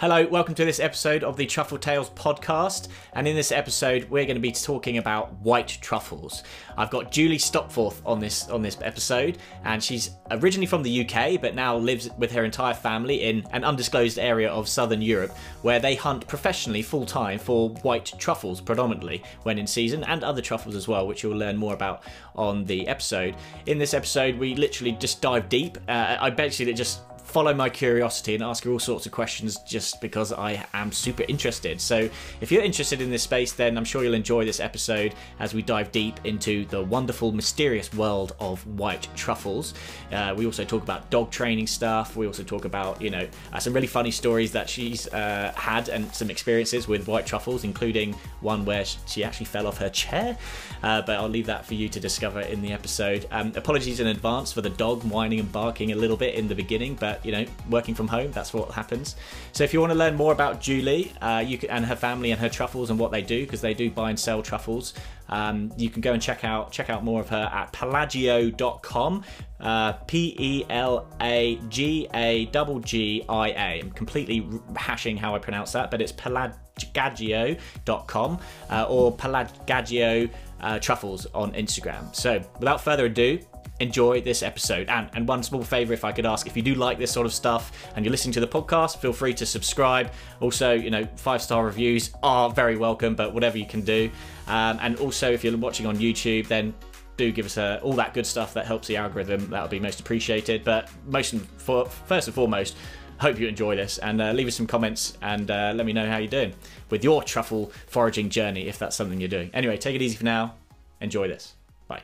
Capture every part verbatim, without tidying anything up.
Hello, welcome to this episode of the Truffle Tales podcast, and in this episode we're going to be talking about white truffles. I've got Julie Stopforth on this on this episode, and she's originally from the U K but now lives with her entire family in an undisclosed area of southern Europe where they hunt professionally full-time for white truffles predominantly when in season, and other truffles as well, which you'll learn more about on the episode. In this episode we literally just dive deep. Uh, I basically just follow my curiosity and ask her all sorts of questions just because I am super interested. So if you're interested in this space, then I'm sure you'll enjoy this episode as we dive deep into the wonderful, mysterious world of white truffles. Uh, we also talk about dog training stuff. We also talk about, you know, uh, some really funny stories that she's uh, had and some experiences with white truffles, including one where she actually fell off her chair. Uh, but I'll leave that for you to discover in the episode. Um, apologies in advance for the dog whining and barking a little bit in the beginning, but you know, working from home, that's what happens. So if you want to learn more about Julie uh, you can, and her family and her truffles and what they do, because they do buy and sell truffles, um, you can go and check out check out more of her at pelagio dot com. Uh, P E L A G A G G I A. I'm completely hashing how I pronounce that, but it's pelagio dot com uh, or pelagio uh, truffles on Instagram. So without further ado, enjoy this episode. And, and one small favor, if I could ask, if you do like this sort of stuff and you're listening to the podcast, feel free to subscribe. Also, you know, five-star reviews are very welcome, but whatever you can do. Um, and also, if you're watching on YouTube, then do give us uh, all that good stuff that helps the algorithm. That would be most appreciated. But most and for, first and foremost, hope you enjoy this, and uh, leave us some comments and uh, let me know how you're doing with your truffle foraging journey, if that's something you're doing. Anyway, take it easy for now. Enjoy this. Bye.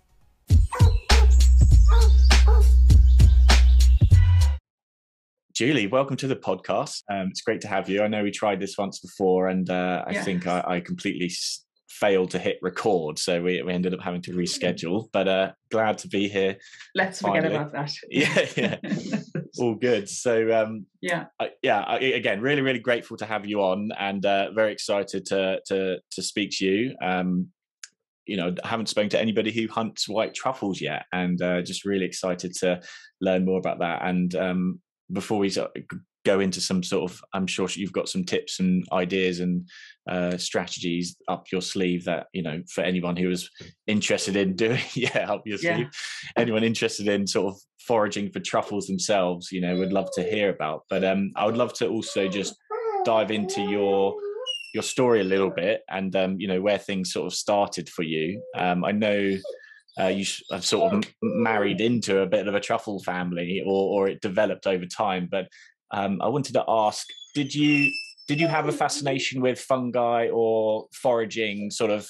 Julie, welcome to the podcast. Um, it's great to have you. I know we tried this once before, and uh, I yeah. think I, I completely s- failed to hit record, so we, we ended up having to reschedule. But uh, glad to be here. Let's finally. forget about that. Yeah, yeah, all good. So um, yeah, I, yeah. I, again, really, really grateful to have you on, and uh, very excited to to to speak to you. Um, you know, I haven't spoken to anybody who hunts white truffles yet, and uh, just really excited to learn more about that. And um, before we go into some sort of, I'm sure you've got some tips and ideas and uh, strategies up your sleeve that, you know, for anyone who is interested in doing, yeah, up your sleeve, yeah. anyone interested in sort of foraging for truffles themselves, you know, would love to hear about. But um, I would love to also just dive into your your story a little bit, and um, you know, where things sort of started for you. Um, I know uh, you have sort of married into a bit of a truffle family, or, or it developed over time. But um, I wanted to ask: Did you did you have a fascination with fungi or foraging, sort of,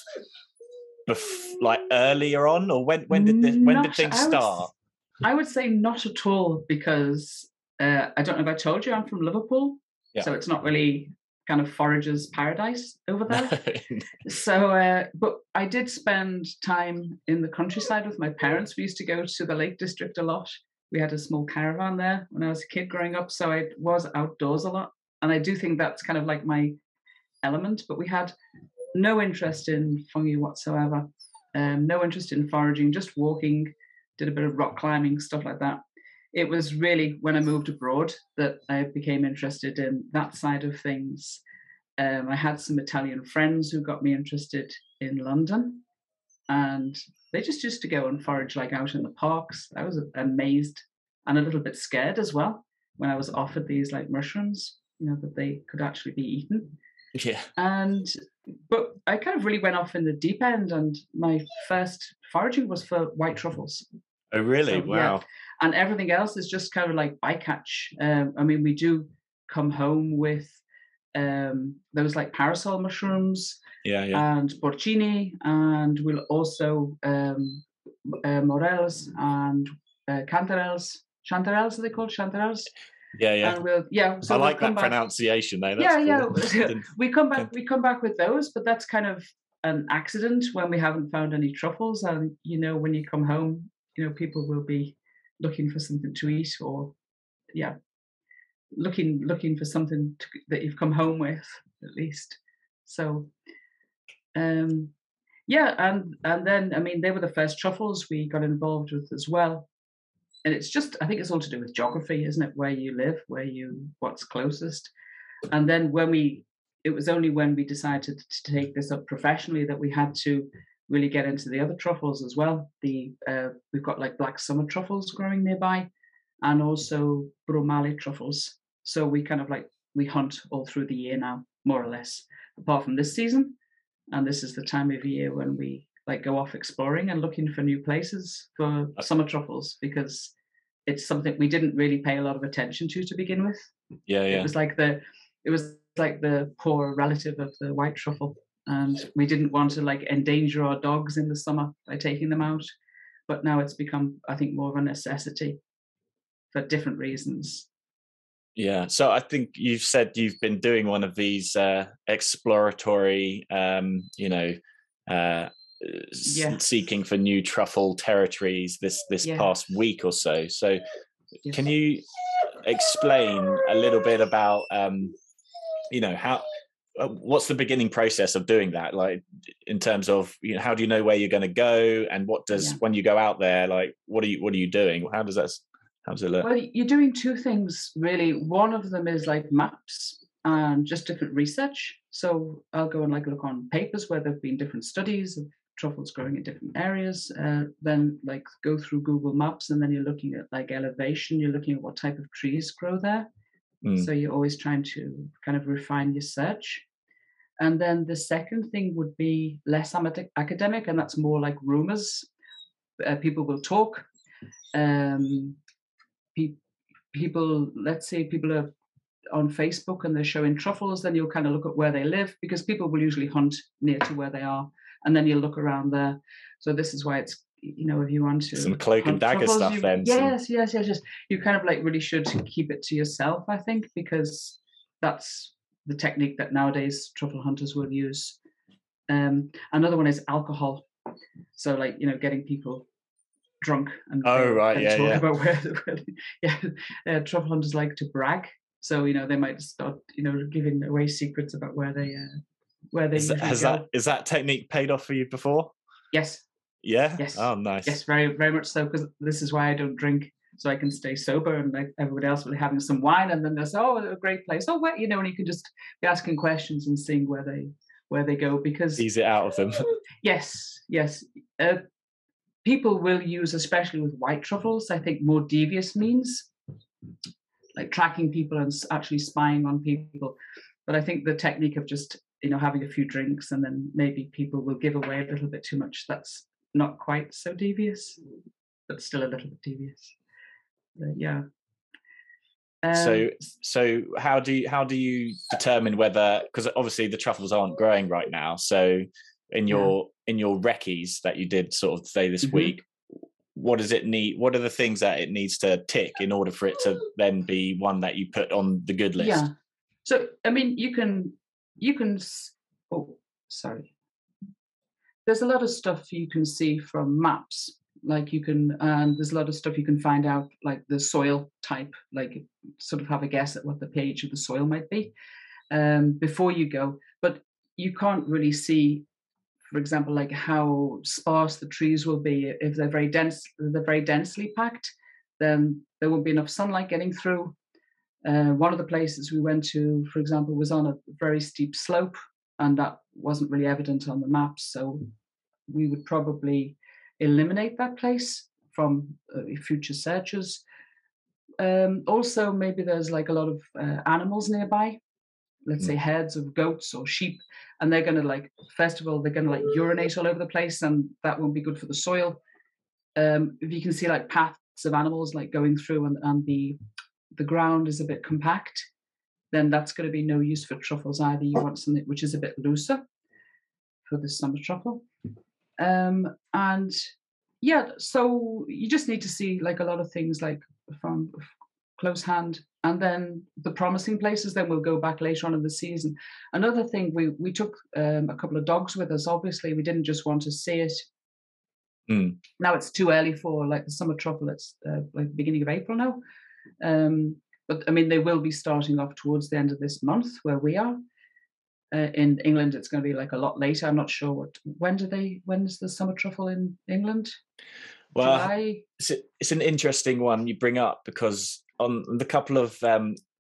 bef- like earlier on, or when when did this, when not, did things I would, start? I would say not at all, because uh, I don't know if I told you, I'm from Liverpool, yeah. so it's not really kind of forager's paradise over there. so, uh, but I did spend time in the countryside with my parents. We used to go to the Lake District a lot. We had a small caravan there when I was a kid growing up, so I was outdoors a lot. And I do think that's kind of like my element, but we had no interest in fungi whatsoever. Um, no interest in foraging, just walking, did a bit of rock climbing, stuff like that. It was really when I moved abroad that I became interested in that side of things. Um, I had some Italian friends who got me interested in London, and they just used to go and forage like out in the parks. I was amazed and a little bit scared as well when I was offered these like mushrooms, you know, that they could actually be eaten. Yeah. And but I kind of really went off in the deep end, and my first foraging was for white truffles. Oh, really? So, wow. Yeah. And everything else is just kind of like bycatch. Um, I mean, we do come home with um, those like parasol mushrooms, yeah, yeah. and porcini, and we'll also um, uh, morels and uh, cantarelles. Chanterelles, are they called chanterelles? Yeah, yeah. And we'll, yeah. So I we'll like that back. pronunciation, though. That's yeah, cool. yeah. we come back. We come back with those, but that's kind of an accident when we haven't found any truffles. And you know, when you come home, you know, people will be looking for something to eat, or yeah, looking looking for something to, that you've come home with, at least. So, um, yeah, and and then I mean, they were the first truffles we got involved with as well. And it's just, I think it's all to do with geography, isn't it? Where you live, where you, what's closest. And then when we, it was only when we decided to take this up professionally that we had to really get into the other truffles as well. The uh, we've got like black summer truffles growing nearby, and also bromalley truffles. So we kind of like, we hunt all through the year now, more or less, apart from this season. And this is the time of year when we like go off exploring and looking for new places for summer truffles, because it's something we didn't really pay a lot of attention to to begin with. Yeah, yeah. It was like the, it was like the poor relative of the white truffle, and we didn't want to like endanger our dogs in the summer by taking them out. But now it's become, I think, more of a necessity for different reasons. Yeah. So I think you've said you've been doing one of these uh, exploratory, um, you know, uh, yeah. seeking for new truffle territories this this yeah. past week or so. So yes. Can you explain a little bit about, um, you know, how, uh, what's the beginning process of doing that? Like in terms of, you know, how do you know where you're going to go, and what does, yeah. when you go out there, like, what are you, what are you doing? How does that, how does it look? Well, you're doing two things really. One of them is like maps and just different research. So I'll go and like look on papers where there've been different studies of truffles growing in different areas. Uh, then like go through Google Maps, and then you're looking at like elevation. You're looking at what type of trees grow there. Mm. So you're always trying to kind of refine your search. And then the second thing would be less academic, and that's more like rumors. Uh, people will talk. Um, pe- people, let's say people are on Facebook and they're showing truffles, then you'll kind of look at where they live, because people will usually hunt near to where they are, and then you'll look around there. So this is why it's, you know, if you want to some cloak and dagger truffles, stuff, you, then yes, yes, yes, yes. You kind of like really should keep it to yourself, I think, because that's the technique that nowadays truffle hunters will use. Um, another one is alcohol. So like, you know, getting people drunk and, oh, right, and yeah, talk yeah. about where, where yeah, uh, truffle hunters like to brag. So, you know, they might start, you know, giving away secrets about where they, uh, where they is that, has go. that, is that technique paid off for you before? Yes. Yeah? Yes. Oh, nice. Yes, very, very much so, because this is why I don't drink, so I can stay sober, and like everybody else will be having some wine, and then they say, oh, a great place. Oh, well, you know, and you can just be asking questions and seeing where they, where they go, because... Ease it out of them. Yes, yes. Uh, people will use, especially with white truffles, I think more devious means, like tracking people and actually spying on people. But I think the technique of just, you know, having a few drinks and then maybe people will give away a little bit too much, that's not quite so devious, but still a little bit devious. But yeah. Um, so, so how do you how do you determine whether, because obviously the truffles aren't growing right now, so in your yeah. in your recce's that you did sort of say this mm-hmm. week, what does it need? What are the things that it needs to tick in order for it to then be one that you put on the good list? Yeah. So I mean, you can you can. Oh, sorry. There's a lot of stuff you can see from maps. Like you can, and there's a lot of stuff you can find out, like the soil type, like sort of have a guess at what the pH of the soil might be um, before you go. But you can't really see, for example, like how sparse the trees will be. If they're very dense, they're very densely packed, then there won't be enough sunlight getting through. Uh, one of the places we went to, for example, was on a very steep slope, and that wasn't really evident on the maps. So we would probably eliminate that place from uh, future searches. Um, also, maybe there's like a lot of uh, animals nearby, let's mm. say herds of goats or sheep, and they're going to like, first of all, they're going to like urinate all over the place, and that won't be good for the soil. Um, if you can see like paths of animals like going through, and, and the the ground is a bit compact, then that's going to be no use for truffles either. You want something which is a bit looser for the summer truffle. Um, and yeah, so you just need to see like a lot of things like from close hand, and then the promising places, then we'll go back later on in the season. Another thing, we we took um, a couple of dogs with us. Obviously, we didn't just want to see it. Mm. Now it's too early for like the summer truffle. It's uh, like the beginning of April now. Um, but I mean, they will be starting off towards the end of this month where we are. Uh, in England, it's going to be like a lot later. I'm not sure what. When do they? When is the summer truffle in England? Well, July? It's, a, it's an interesting one you bring up, because on the couple of um,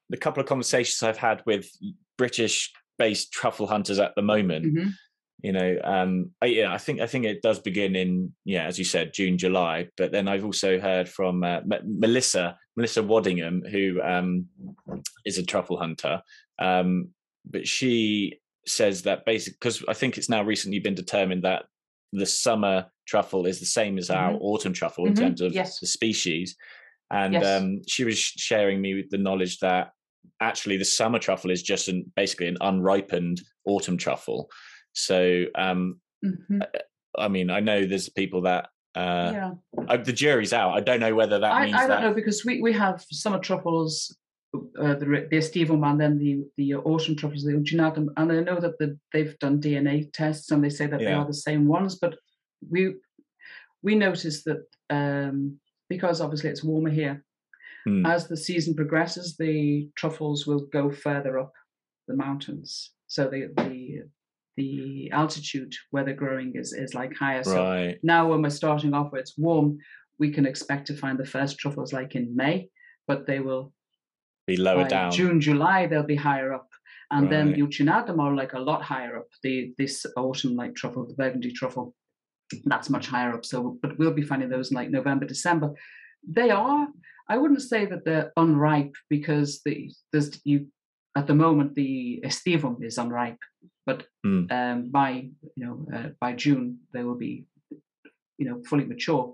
the couple of conversations I've had with British-based truffle hunters at the moment, mm-hmm. you know, um, I, yeah, I think I think it does begin in, yeah, as you said, June, July. But then I've also heard from uh, M- Melissa, Melissa Waddingham, who um, is a truffle hunter. Um, but she says that basically, because I think it's now recently been determined that the summer truffle is the same as our mm-hmm. autumn truffle in mm-hmm. terms of yes. the species. And yes. um, she was sharing me with the knowledge that actually the summer truffle is just an, basically an unripened autumn truffle. So, um, mm-hmm. I, I mean, I know there's people that uh, yeah. I, the jury's out. I don't know whether that I, means I don't that... know, because we, we have summer truffles, uh, the, the Estivum, and then the, the autumn truffles, the Ungulatum, and I know that the, they've done D N A tests and they say that yeah. they are the same ones, but we we noticed that um, because obviously it's warmer here, mm. as the season progresses, the truffles will go further up the mountains. So the the the altitude where they're growing is is like higher. Right. So now when we're starting off where it's warm, we can expect to find the first truffles like in May, but they will be lower by down. June, July, they'll be higher up. And right. then the Uchinatum are like a lot higher up. The this autumn like truffle, the burgundy truffle, that's much higher up. So, but we'll be finding those in like November, December. They are, I wouldn't say that they're unripe, because the there's you at the moment the Estivum is unripe, but mm. um, by you know uh, by June they will be you know fully mature.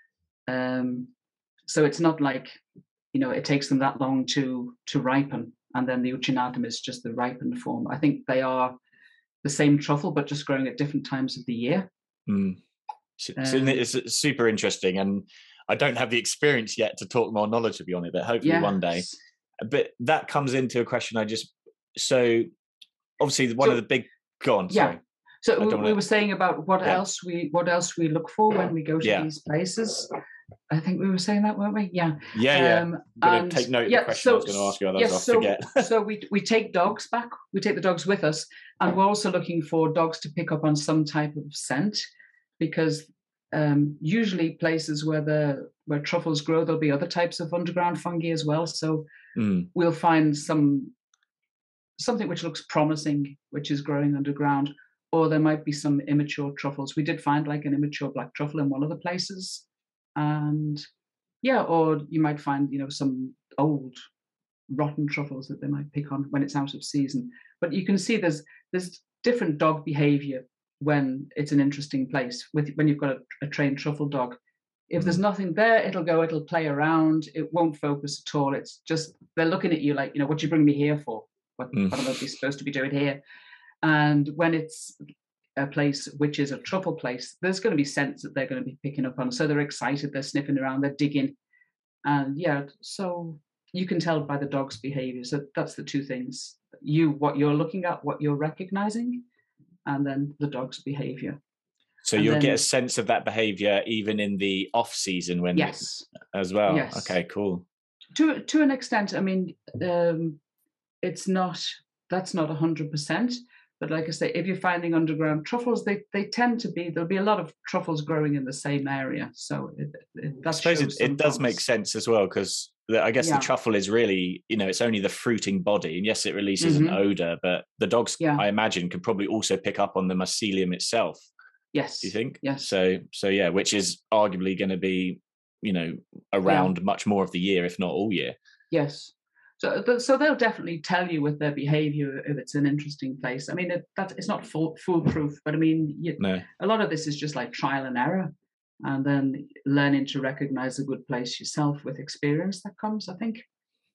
Um, so it's not like you know it takes them that long to to ripen, and then the Uchinatum is just the ripened form. I think they are the same truffle, but just growing at different times of the year. Mm. So, um, so it's super interesting, and I don't have the experience yet to talk more knowledgeably on it, but hopefully yes. one day. But that comes into a question I just, so obviously one so, of the big, go on, yeah. sorry. So we, wanna, we were saying about what yeah. else we what else we look for when we go to yeah. these places. I think we were saying that, weren't we? Yeah. Yeah, yeah. Um, I'm going to take note of yeah, the question so, I was going to ask you, otherwise yeah, I'll so, forget. so we we take dogs back. We take the dogs with us, and we're also looking for dogs to pick up on some type of scent, because um, usually places where the where truffles grow, there'll be other types of underground fungi as well. So mm. we'll find some something which looks promising, which is growing underground, or there might be some immature truffles. We did find like an immature black truffle in one of the places, and yeah, or you might find you know some old rotten truffles that they might pick on when it's out of season. But you can see there's there's different dog behavior when it's an interesting place. With when you've got a, a trained truffle dog, if mm. there's nothing there, it'll go, it'll play around, it won't focus at all. It's just they're looking at you like, you know, what do you bring me here for? What, mm. what am I supposed to be doing here? And when it's a place which is a truffle place, there's going to be scents that they're going to be picking up on. So they're excited, they're sniffing around, they're digging, and yeah, so you can tell by the dog's behavior. So that's the two things: you, what you're looking at, what you're recognizing, and then the dog's behavior. So and you'll then, get a sense of that behavior even in the off season when yes as well. Yes. Okay, cool. To to an extent, I mean, um, it's not that's not a hundred percent. But like I say, if you're finding underground truffles, they, they tend to be, there'll be a lot of truffles growing in the same area. So it, it, that I suppose it, it does make sense as well, because I guess yeah. the truffle is really, you know, it's only the fruiting body. And yes, it releases mm-hmm. an odor, but the dogs, yeah. I imagine, can probably also pick up on the mycelium itself. Yes. Do you think? Yes. So, so yeah, which is arguably going to be, you know, around yeah. much more of the year, if not all year. Yes. So, so they'll definitely tell you with their behaviour if it's an interesting place. I mean, it, that it's not full, foolproof, but I mean, you, no. a lot of this is just like trial and error, and then learning to recognise a good place yourself with experience that comes, I think.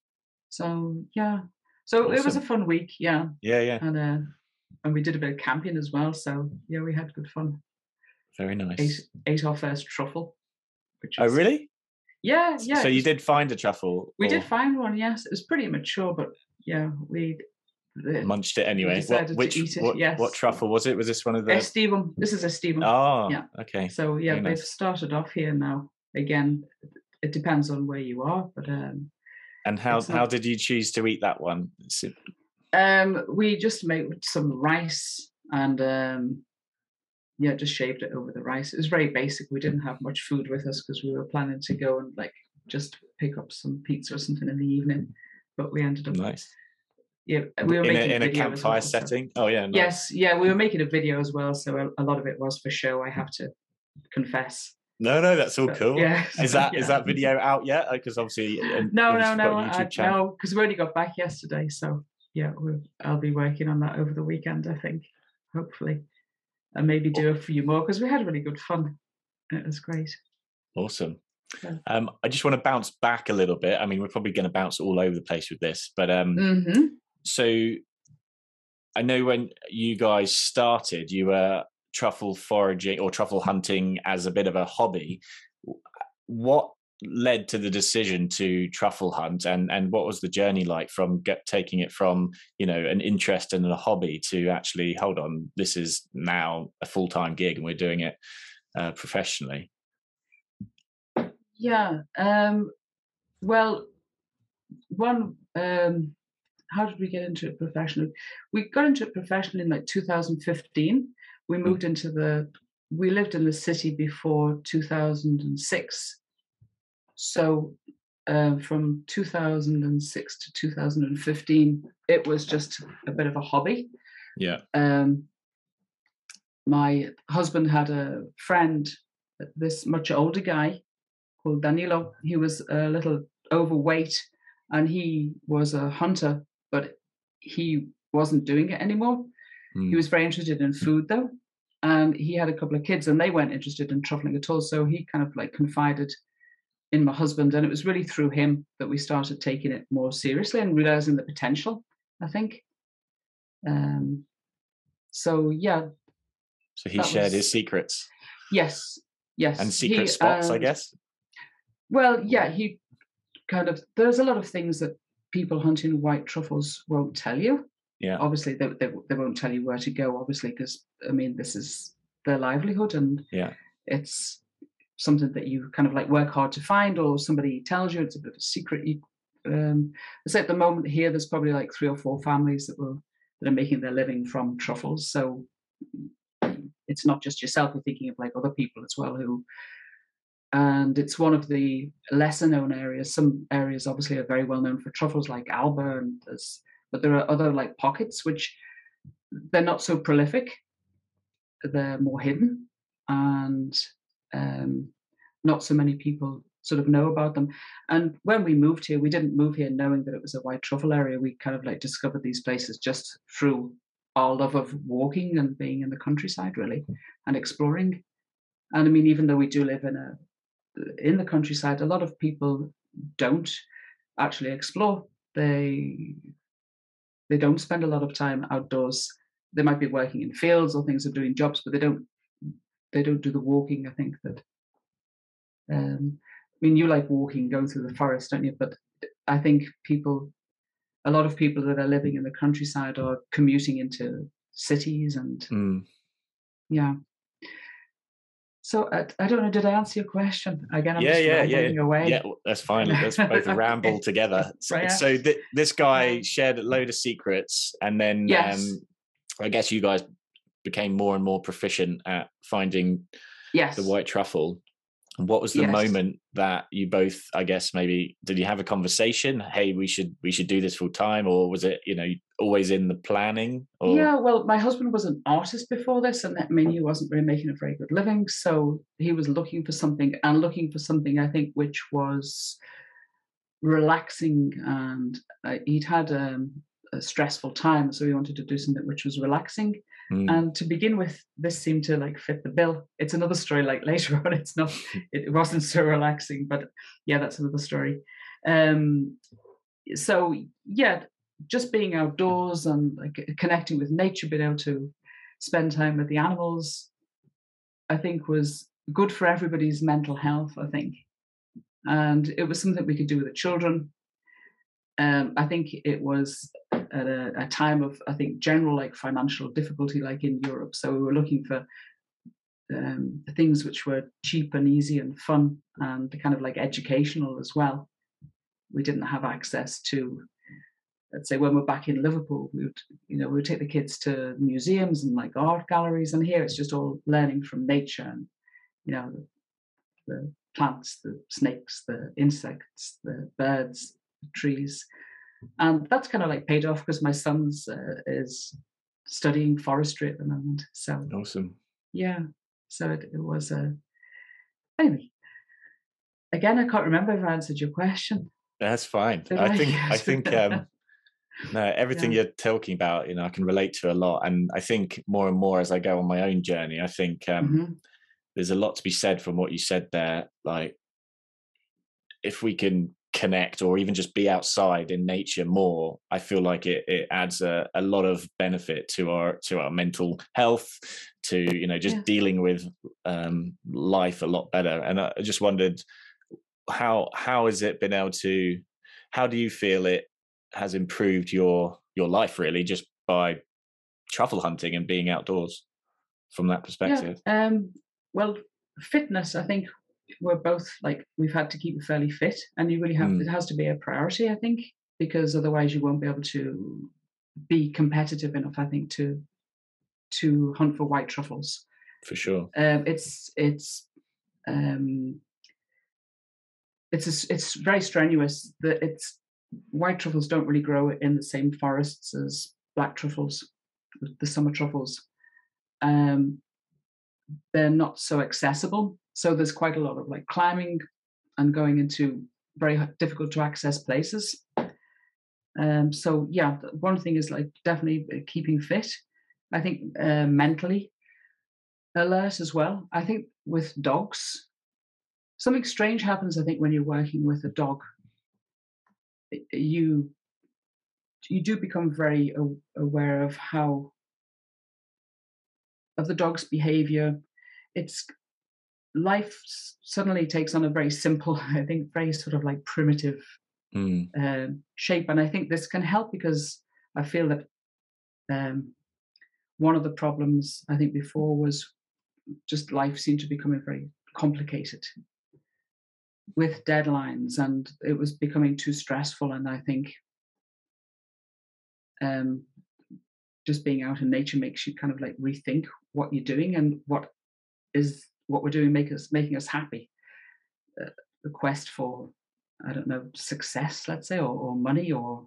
So yeah, so awesome. It was a fun week, yeah. Yeah, yeah. And uh, and we did a bit of camping as well, so yeah, we had good fun. Very nice. Ate, ate our first truffle. Which was, oh really? Yeah, yeah. So you did find a truffle? We or? did find one, yes. It was pretty immature, but yeah, we uh, munched it anyway. What, which it, what, yes. what truffle was it? Was this one of the Estivum? This is Estivum. Oh, yeah. Okay. So yeah, Very they've nice. started off here now. Again, it depends on where you are, but um. And how how not, did you choose to eat that one? Um, we just made some rice and um. Yeah, just shaved it over the rice. It was very basic. We didn't have much food with us because we were planning to go and like just pick up some pizza or something in the evening. but we ended up nice. Yeah, we were in making a, in a, a campfire well, setting. So. Oh yeah, nice. Yes, yeah, we were making a video as well, so a, a lot of it was for show. I have to confess. No, no, that's all but, cool. Yeah, is that yeah. is that video out yet? Because obviously, no, obviously no, no, YouTube I, channel. no, because we only got back yesterday, so yeah, we'll, I'll be working on that over the weekend. I think, hopefully, and maybe do a few more because we had really good fun. It was great. Awesome. Um, I just want to bounce back a little bit. I mean, we're probably going to bounce all over the place with this, but um, mm-hmm. so I know when you guys started, you were truffle foraging or truffle hunting as a bit of a hobby. What led to the decision to truffle hunt, and and what was the journey like from get, taking it from, you know, an interest and a hobby to actually, hold on, this is now a full-time gig and we're doing it uh, professionally? Yeah. Um, well, one, um, how did we get into it professionally? We got into it professionally in like two thousand fifteen. We moved mm. into the, we lived in the city before two thousand six. So uh, from two thousand six to two thousand fifteen, it was just a bit of a hobby. Yeah. Um, my husband had a friend, this much older guy, called Danilo. He was a little overweight and he was a hunter, but he wasn't doing it anymore. Mm. He was very interested in food though. And he had a couple of kids and they weren't interested in truffling at all. So he kind of like confided in my husband. And it was really through him that we started taking it more seriously and realizing the potential, I think. Um, so, yeah. So he shared was, his secrets. Yes. Yes. And secret he, spots, um, I guess. Well, yeah, he kind of, there's a lot of things that people hunting white truffles won't tell you. Yeah. Obviously, they, they, they won't tell you where to go, obviously, because, I mean, this is their livelihood and yeah, it's something that you kind of like work hard to find, or somebody tells you, it's a bit of a secret. You, um, I say at the moment here, there's probably like three or four families that will, that are making their living from truffles. So it's not just yourself, you're thinking of like other people as well who, and it's one of the lesser known areas. Some areas obviously are very well known for truffles like Alba, and there's, but there are other like pockets which they're not so prolific. They're more hidden and um, not so many people sort of know about them. And when we moved here, we didn't move here knowing that it was a white truffle area. We kind of like discovered these places just through our love of walking and being in the countryside really and exploring. And I mean, even though we do live in a in the countryside, a lot of people don't actually explore. They they don't spend a lot of time outdoors. They might be working in fields or things or doing jobs, but they don't they don't do the walking. I think that um I mean, you like walking, going through the forest, don't you? But I think people, a lot of people that are living in the countryside are commuting into cities and mm. yeah. So I, I don't know. Did I answer your question again? I'm yeah, just yeah, rambling yeah. away. Yeah, that's fine. Let's both ramble together. So, right, so th- this guy shared a load of secrets, and then yes. um, I guess you guys became more and more proficient at finding yes. the white truffle. What was the yes. moment that you both, I guess, maybe did you have a conversation? Hey, we should we should do this full time, or was it, you know, always in the planning? Or? Yeah, well, my husband was an artist before this, and that mean he wasn't really making a very good living. So he was looking for something, and looking for something, I think, which was relaxing. And uh, he'd had um, a stressful time, so he wanted to do something which was relaxing. Mm. And to begin with, this seemed to like fit the bill. It's another story. Like later on, it's not. It wasn't so relaxing, but yeah, that's another story. Um, so yeah, just being outdoors and like connecting with nature, being able to spend time with the animals, I think was good for everybody's mental health. I think, and it was something we could do with the children. Um, I think it was at a, a time of, I think, general like financial difficulty, like in Europe. So we were looking for um, things which were cheap and easy and fun and kind of like educational as well. We didn't have access to, let's say, when we're back in Liverpool, we would, you know, we would take the kids to museums and like art galleries, and here it's just all learning from nature and, you know, the, the plants, the snakes, the insects, the birds, the trees. And that's kind of like paid off because my son's uh, is studying forestry at the moment. So awesome. Yeah. So it, it was a. Anyway, again, I can't remember if I answered your question. That's fine. Did I I? think I Yes. think um, no, everything Yeah. you're talking about, you know, I can relate to a lot, and I think more and more as I go on my own journey, I think um, hmm there's a lot to be said from what you said there. Like, if we can connect or even just be outside in nature more, I feel like it, it adds a, a lot of benefit to our to our mental health, to, you know, just Yeah. dealing with um, life a lot better. And I just wondered, how how has it been able to, how do you feel it has improved your your life, really, just by truffle hunting and being outdoors from that Yeah. perspective? Um, well, fitness, I think we're both like, we've had to keep it fairly fit, and you really have, it Mm, has to be a priority, I think, because otherwise you won't be able to be competitive enough, I think, to to hunt for white truffles. for sure. Um, it's it's um, it's a, it's very strenuous. That it's white truffles don't really grow in the same forests as black truffles, the summer truffles. Um, they're not so accessible, so there's quite a lot of like climbing and going into very difficult to access places. Um, so yeah, one thing is like definitely keeping fit. I think uh, mentally alert as well. I think with dogs, something strange happens. I think when you're working with a dog, you you do become very aware of how of the dog's behavior. It's life suddenly takes on a very simple, I think, very sort of like primitive Mm, uh, shape, and I think this can help because I feel that um, one of the problems I think before was just life seemed to become very complicated with deadlines, and it was becoming too stressful. And I think um, just being out in nature makes you kind of like rethink what you're doing and what is what we're doing make us making us happy. Uh, the quest for, I don't know, success, let's say, or, or money, or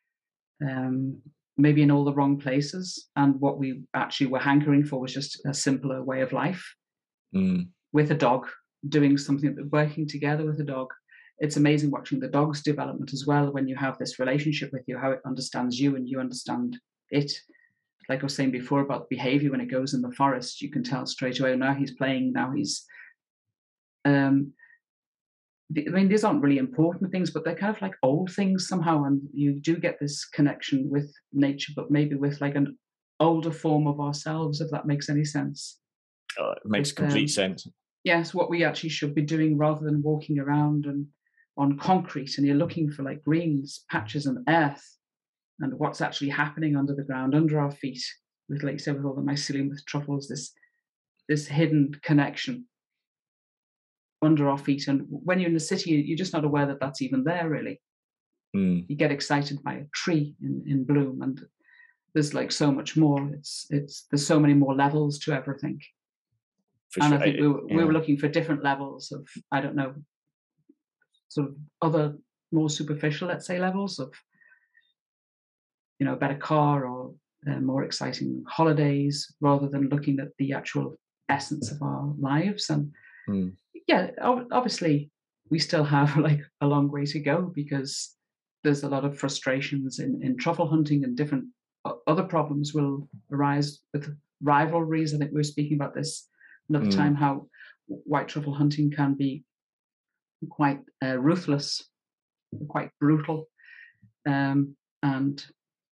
um, maybe in all the wrong places. And what we actually were hankering for was just a simpler way of life mm, with a dog, doing something, working together with a dog. It's amazing watching the dog's development as well when you have this relationship with you, how it understands you and you understand it. Like I was saying before about behavior, when it goes in the forest, you can tell straight away, now he's playing, now he's um I mean, these aren't really important things, but they're kind of like old things somehow, and you do get this connection with nature, but maybe with like an older form of ourselves, if that makes any sense. uh, it makes With complete um, sense. yes, what we actually should be doing rather than walking around and on concrete, and you're looking for like greens, patches, and earth, and what's actually happening under the ground, under our feet. With, like you said, with all the mycelium, with truffles, this this hidden connection under our feet. And when you're in the city, you're just not aware that that's even there, really. Mm, You get excited by a tree in, in bloom, and there's like so much more. It's it's there's so many more levels to everything. for And I sure. think I, we were, we yeah. were looking for different levels of, I don't know, sort of other more superficial, let's say, levels of, you know, a better car or uh, more exciting holidays, rather than looking at the actual essence of our lives. And Mm, yeah, obviously we still have like a long way to go, because there's a lot of frustrations in, in truffle hunting, and different other problems will arise with rivalries. I think we were speaking about this another mm, time, how white truffle hunting can be quite uh, ruthless, quite brutal. Um, and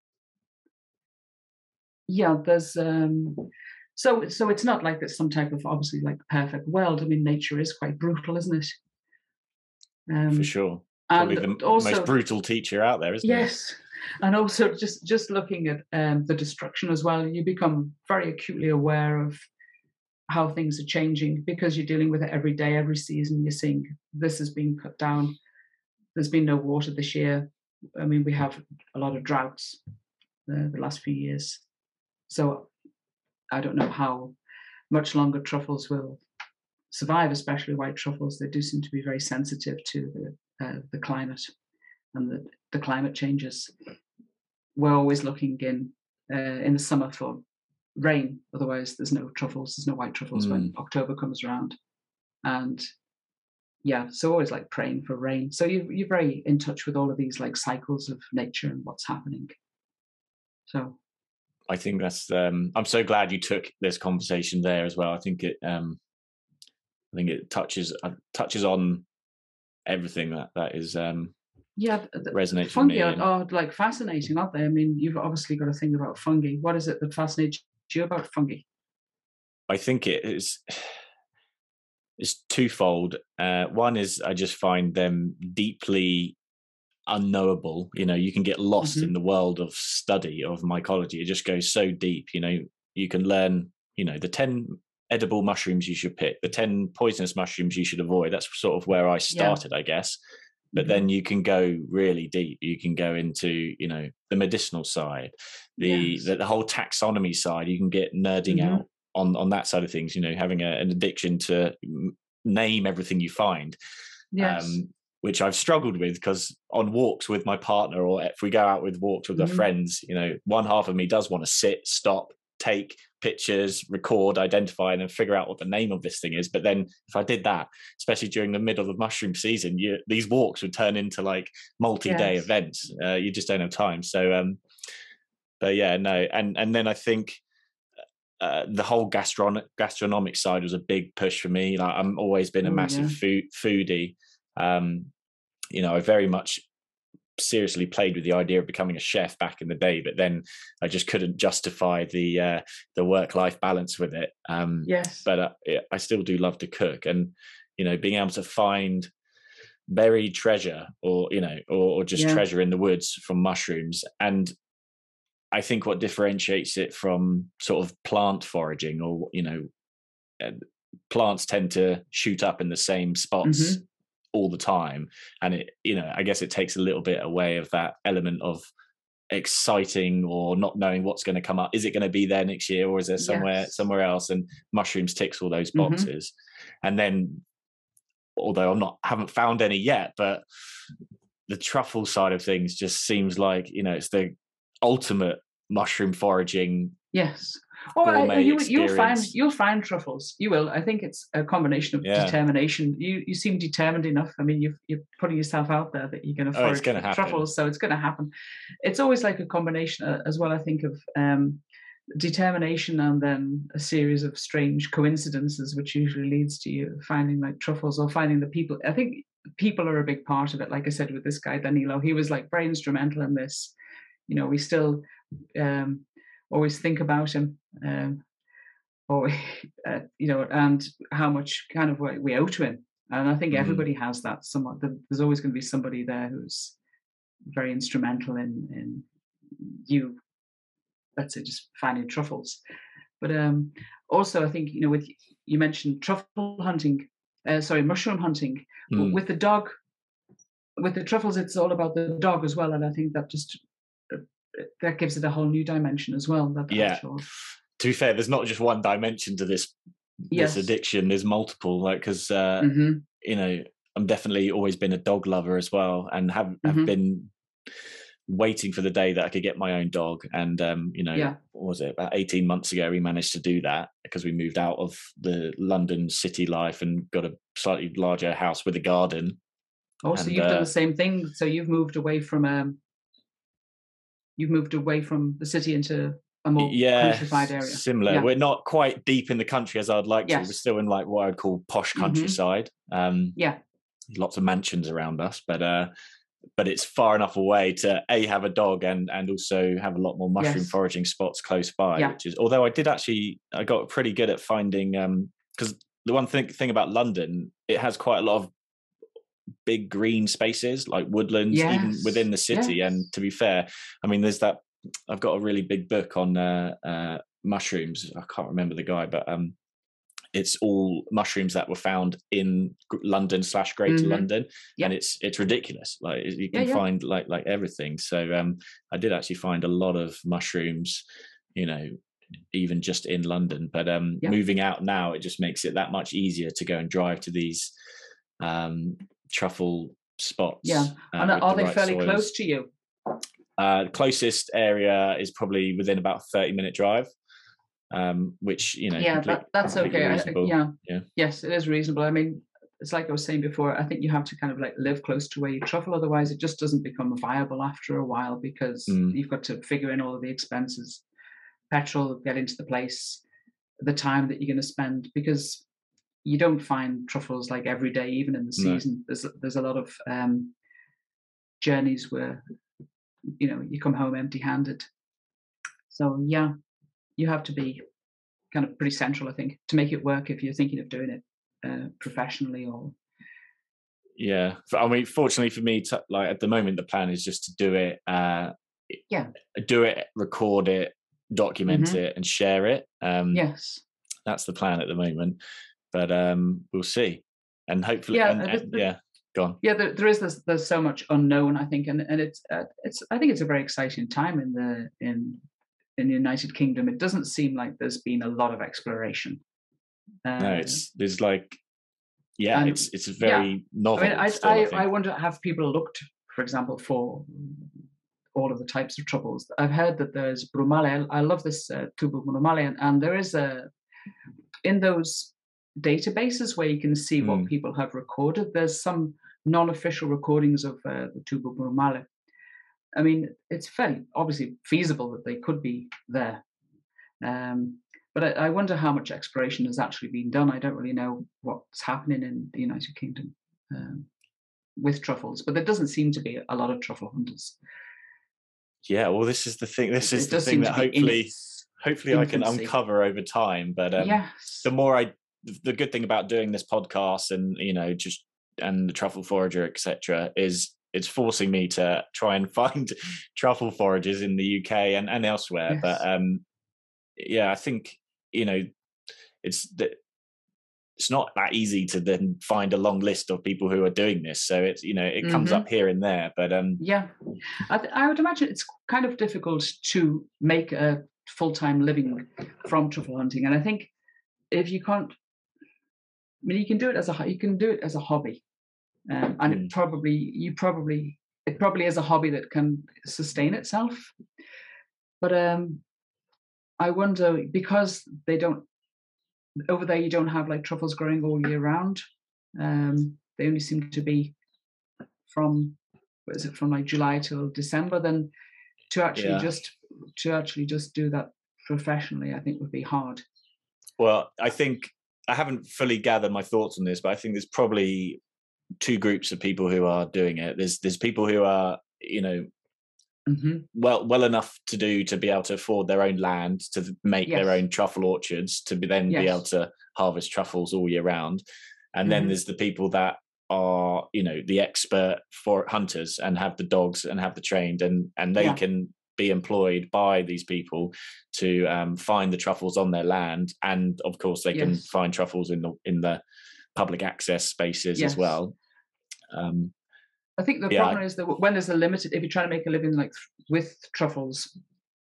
yeah, there's um, so so it's not like it's some type of obviously like perfect world. I mean, nature is quite brutal, isn't it? for Um, sure. Probably and the m- most also, brutal teacher out there, isn't it? yes, and also just just looking at um, the destruction as well, you become very acutely aware of how things are changing, because you're dealing with it every day, every season. You're seeing this has been cut down. There's been no water this year. I mean, we have a lot of droughts uh, the last few years. So I don't know how much longer truffles will survive, especially white truffles. They do seem to be very sensitive to the uh, the climate and the the climate changes. We're always looking in uh, in the summer for rain, otherwise there's no truffles, there's no white truffles mm. when October comes around. And yeah, so always like praying for rain. So you, you're very in touch with all of these like cycles of nature and what's happening. So I think that's, um, I'm so glad you took this conversation there as well. I think it, um, I think it touches, uh, touches on everything that, that is, um, yeah, resonates fungi with me. Are, are like fascinating, aren't they? I mean, you've obviously got to think about fungi. What is it that fascinates you about fungi? I think it is, it's twofold. Uh, one is I just find them deeply unknowable. You know, you can get lost mm-hmm. in the world of study of mycology. It just goes so deep. You know, you can learn, you know, the ten edible mushrooms you should pick, the ten poisonous mushrooms you should avoid. That's sort of where I started, yeah. I guess. But mm-hmm. then you can go really deep. You can go into, you know, the medicinal side, the yes. the, the whole taxonomy side. You can get nerding mm-hmm. out on on that side of things. You know, having a, an addiction to name everything you find. Yes. Um, which I've struggled with, because on walks with my partner, or if we go out with walks with mm-hmm. our friends, you know, one half of me does want to sit, stop, take pictures, record, identify, and then figure out what the name of this thing is. But then if I did that, especially during the middle of mushroom season, you, these walks would turn into like multi-day yes. events. Uh, you just don't have time. So, um, but yeah, no. And, and then I think uh, the whole gastron- gastronomic side was a big push for me. Like, I've always been a Ooh, massive yeah. food foodie. Um, you know, I very much seriously played with the idea of becoming a chef back in the day, but then I just couldn't justify the uh, the work-life balance with it. Um, yes. But uh, I still do love to cook, and you know, being able to find buried treasure, or you know, or, or just yeah. treasure in the woods from mushrooms. And I think what differentiates it from sort of plant foraging, or you know, uh, plants tend to shoot up in the same spots. Mm-hmm. all the time, and it, you know, I guess it takes a little bit away of that element of exciting or not knowing what's going to come up. Is it going to be there next year, or is there somewhere yes. somewhere else? And mushrooms ticks all those boxes. Mm-hmm. And then, although I'm not haven't found any yet, but the truffle side of things just seems like, you know, it's the ultimate mushroom foraging. Yes. Well, I, you, you'll find you'll find truffles. You will. I think it's a combination of yeah. determination. You you seem determined enough. I mean, you've, you're putting yourself out there that you're going to forage oh, truffles, so it's going to happen. It's always like a combination uh, as well. I think of um, determination and then a series of strange coincidences, which usually leads to you finding like truffles or finding the people. I think people are a big part of it. Like I said with this guy Danilo, he was like very instrumental in this. You know, we still. Um, always think about him, um, or uh, you know, and how much kind of we owe to him. And I think mm-hmm. everybody has that. Somewhat, there's always going to be somebody there who's very instrumental in in you, let's say, just finding truffles. But um, also, I think, you know, with you mentioned truffle hunting, uh, sorry, mushroom hunting mm. with the dog, with the truffles. It's all about the dog as well, and I think that just. That gives it a whole new dimension as well. That yeah. Actual... To be fair, there's not just one dimension to this yes. this addiction. There's multiple. Like, because uh, mm-hmm. you know, I'm definitely always been a dog lover as well, and have mm-hmm. have been waiting for the day that I could get my own dog. And um, you know, yeah. what was it, about eighteen months ago, we managed to do that because we moved out of the London city life and got a slightly larger house with a garden. Oh, so and, you've uh, done the same thing. So you've moved away from um. You've moved away from the city into a more yeah, countrified area. Similar. Yeah. We're not quite deep in the country as I'd like yes. to. We're still in like what I'd call posh countryside. Mm-hmm. Um, yeah. Lots of mansions around us, but uh, but it's far enough away to A, have a dog, and and also have a lot more mushroom yes. foraging spots close by. Yeah. Which is, although I did actually, I got pretty good at finding, because um, the one thing, thing about London, it has quite a lot of big green spaces like woodlands yes. even within the city. Yes. And to be fair, I mean, there's that, I've got a really big book on uh, uh, mushrooms. I can't remember the guy, but um, it's all mushrooms that were found in London slash Greater mm-hmm. London, yeah. and it's it's ridiculous. Like you can yeah, yeah. find like like everything. So um, I did actually find a lot of mushrooms, you know, even just in London. But um, yeah. moving out now, it just makes it that much easier to go and drive to these um truffle spots. Yeah, uh, and are the they right fairly soils. close to you? Uh, the closest area is probably within about a thirty minute drive, um, which, you know, yeah, complete, that, that's okay. I, yeah, yeah, yes, it is reasonable. I mean, it's like I was saying before, I think you have to kind of like live close to where you truffle, otherwise it just doesn't become viable after a while, because mm. you've got to figure in all of the expenses, petrol, get into the place, the time that you're going to spend, because you don't find truffles like every day, even in the season. No. There's there's a lot of um, journeys where, you know, you come home empty-handed. So yeah, you have to be kind of pretty central, I think, to make it work if you're thinking of doing it uh, professionally or. Yeah, I mean, fortunately for me, t- like at the moment, the plan is just to do it. Uh, yeah, do it, record it, document mm-hmm. it, and share it. Um, yes, that's the plan at the moment. But um, we'll see, and hopefully, yeah, and, and, the, yeah, go on. Yeah, there, there is this, there's so much unknown, I think, and and it's uh, it's I think it's a very exciting time in the in in the United Kingdom. It doesn't seem like there's been a lot of exploration. Uh, no, it's there's like, yeah, and, it's it's very yeah. novel. I mean, I, still, I, I, I wonder, have people looked, for example, for all of the types of truffles? I've heard that there's brumale. I love this uh, tuber brumale, and, and there is a in those databases where you can see what mm. people have recorded. There's some non-official recordings of uh, the tuber brumale. I mean, it's fairly obviously feasible that they could be there. Um, but I, I wonder how much exploration has actually been done. I don't really know what's happening in the United Kingdom um, with truffles, but there doesn't seem to be a lot of truffle hunters. Yeah, well, this is the thing. This is the thing that hopefully, hopefully, I can uncover over time. But um, yes. the more I, the good thing about doing this podcast and, you know, just and the truffle forager, et cetera, is it's forcing me to try and find truffle foragers in the U K and, and elsewhere. Yes. But um, yeah, I think, you know, it's that it's not that easy to then find a long list of people who are doing this. So it's, you know, it mm-hmm. comes up here and there. But um, yeah, I, th- I would imagine it's kind of difficult to make a full-time living from truffle hunting. And I think if you can't, I mean, you can do it as a you can do it as a hobby, um, and mm. it probably you probably it probably is a hobby that can sustain itself. But um, I wonder, because they don't over there, you don't have like truffles growing all year round. Um, they only seem to be from what is it from like July till December. Then to actually yeah. just to actually just do that professionally, I think would be hard. Well, I think. I haven't fully gathered my thoughts on this, but I think there's probably two groups of people who are doing it. There's there's people who are, you know, mm-hmm. well well enough to do to be able to afford their own land, to make yes. their own truffle orchards, to be, then yes. be able to harvest truffles all year round. And mm-hmm. then there's the people that are, you know, the expert for hunters and have the dogs and have the trained, and and they yeah. can be employed by these people to um, find the truffles on their land, and of course they yes. can find truffles in the in the public access spaces yes. as well. Um, I think the yeah, problem is that when there's a limited, if you're trying to make a living like with truffles,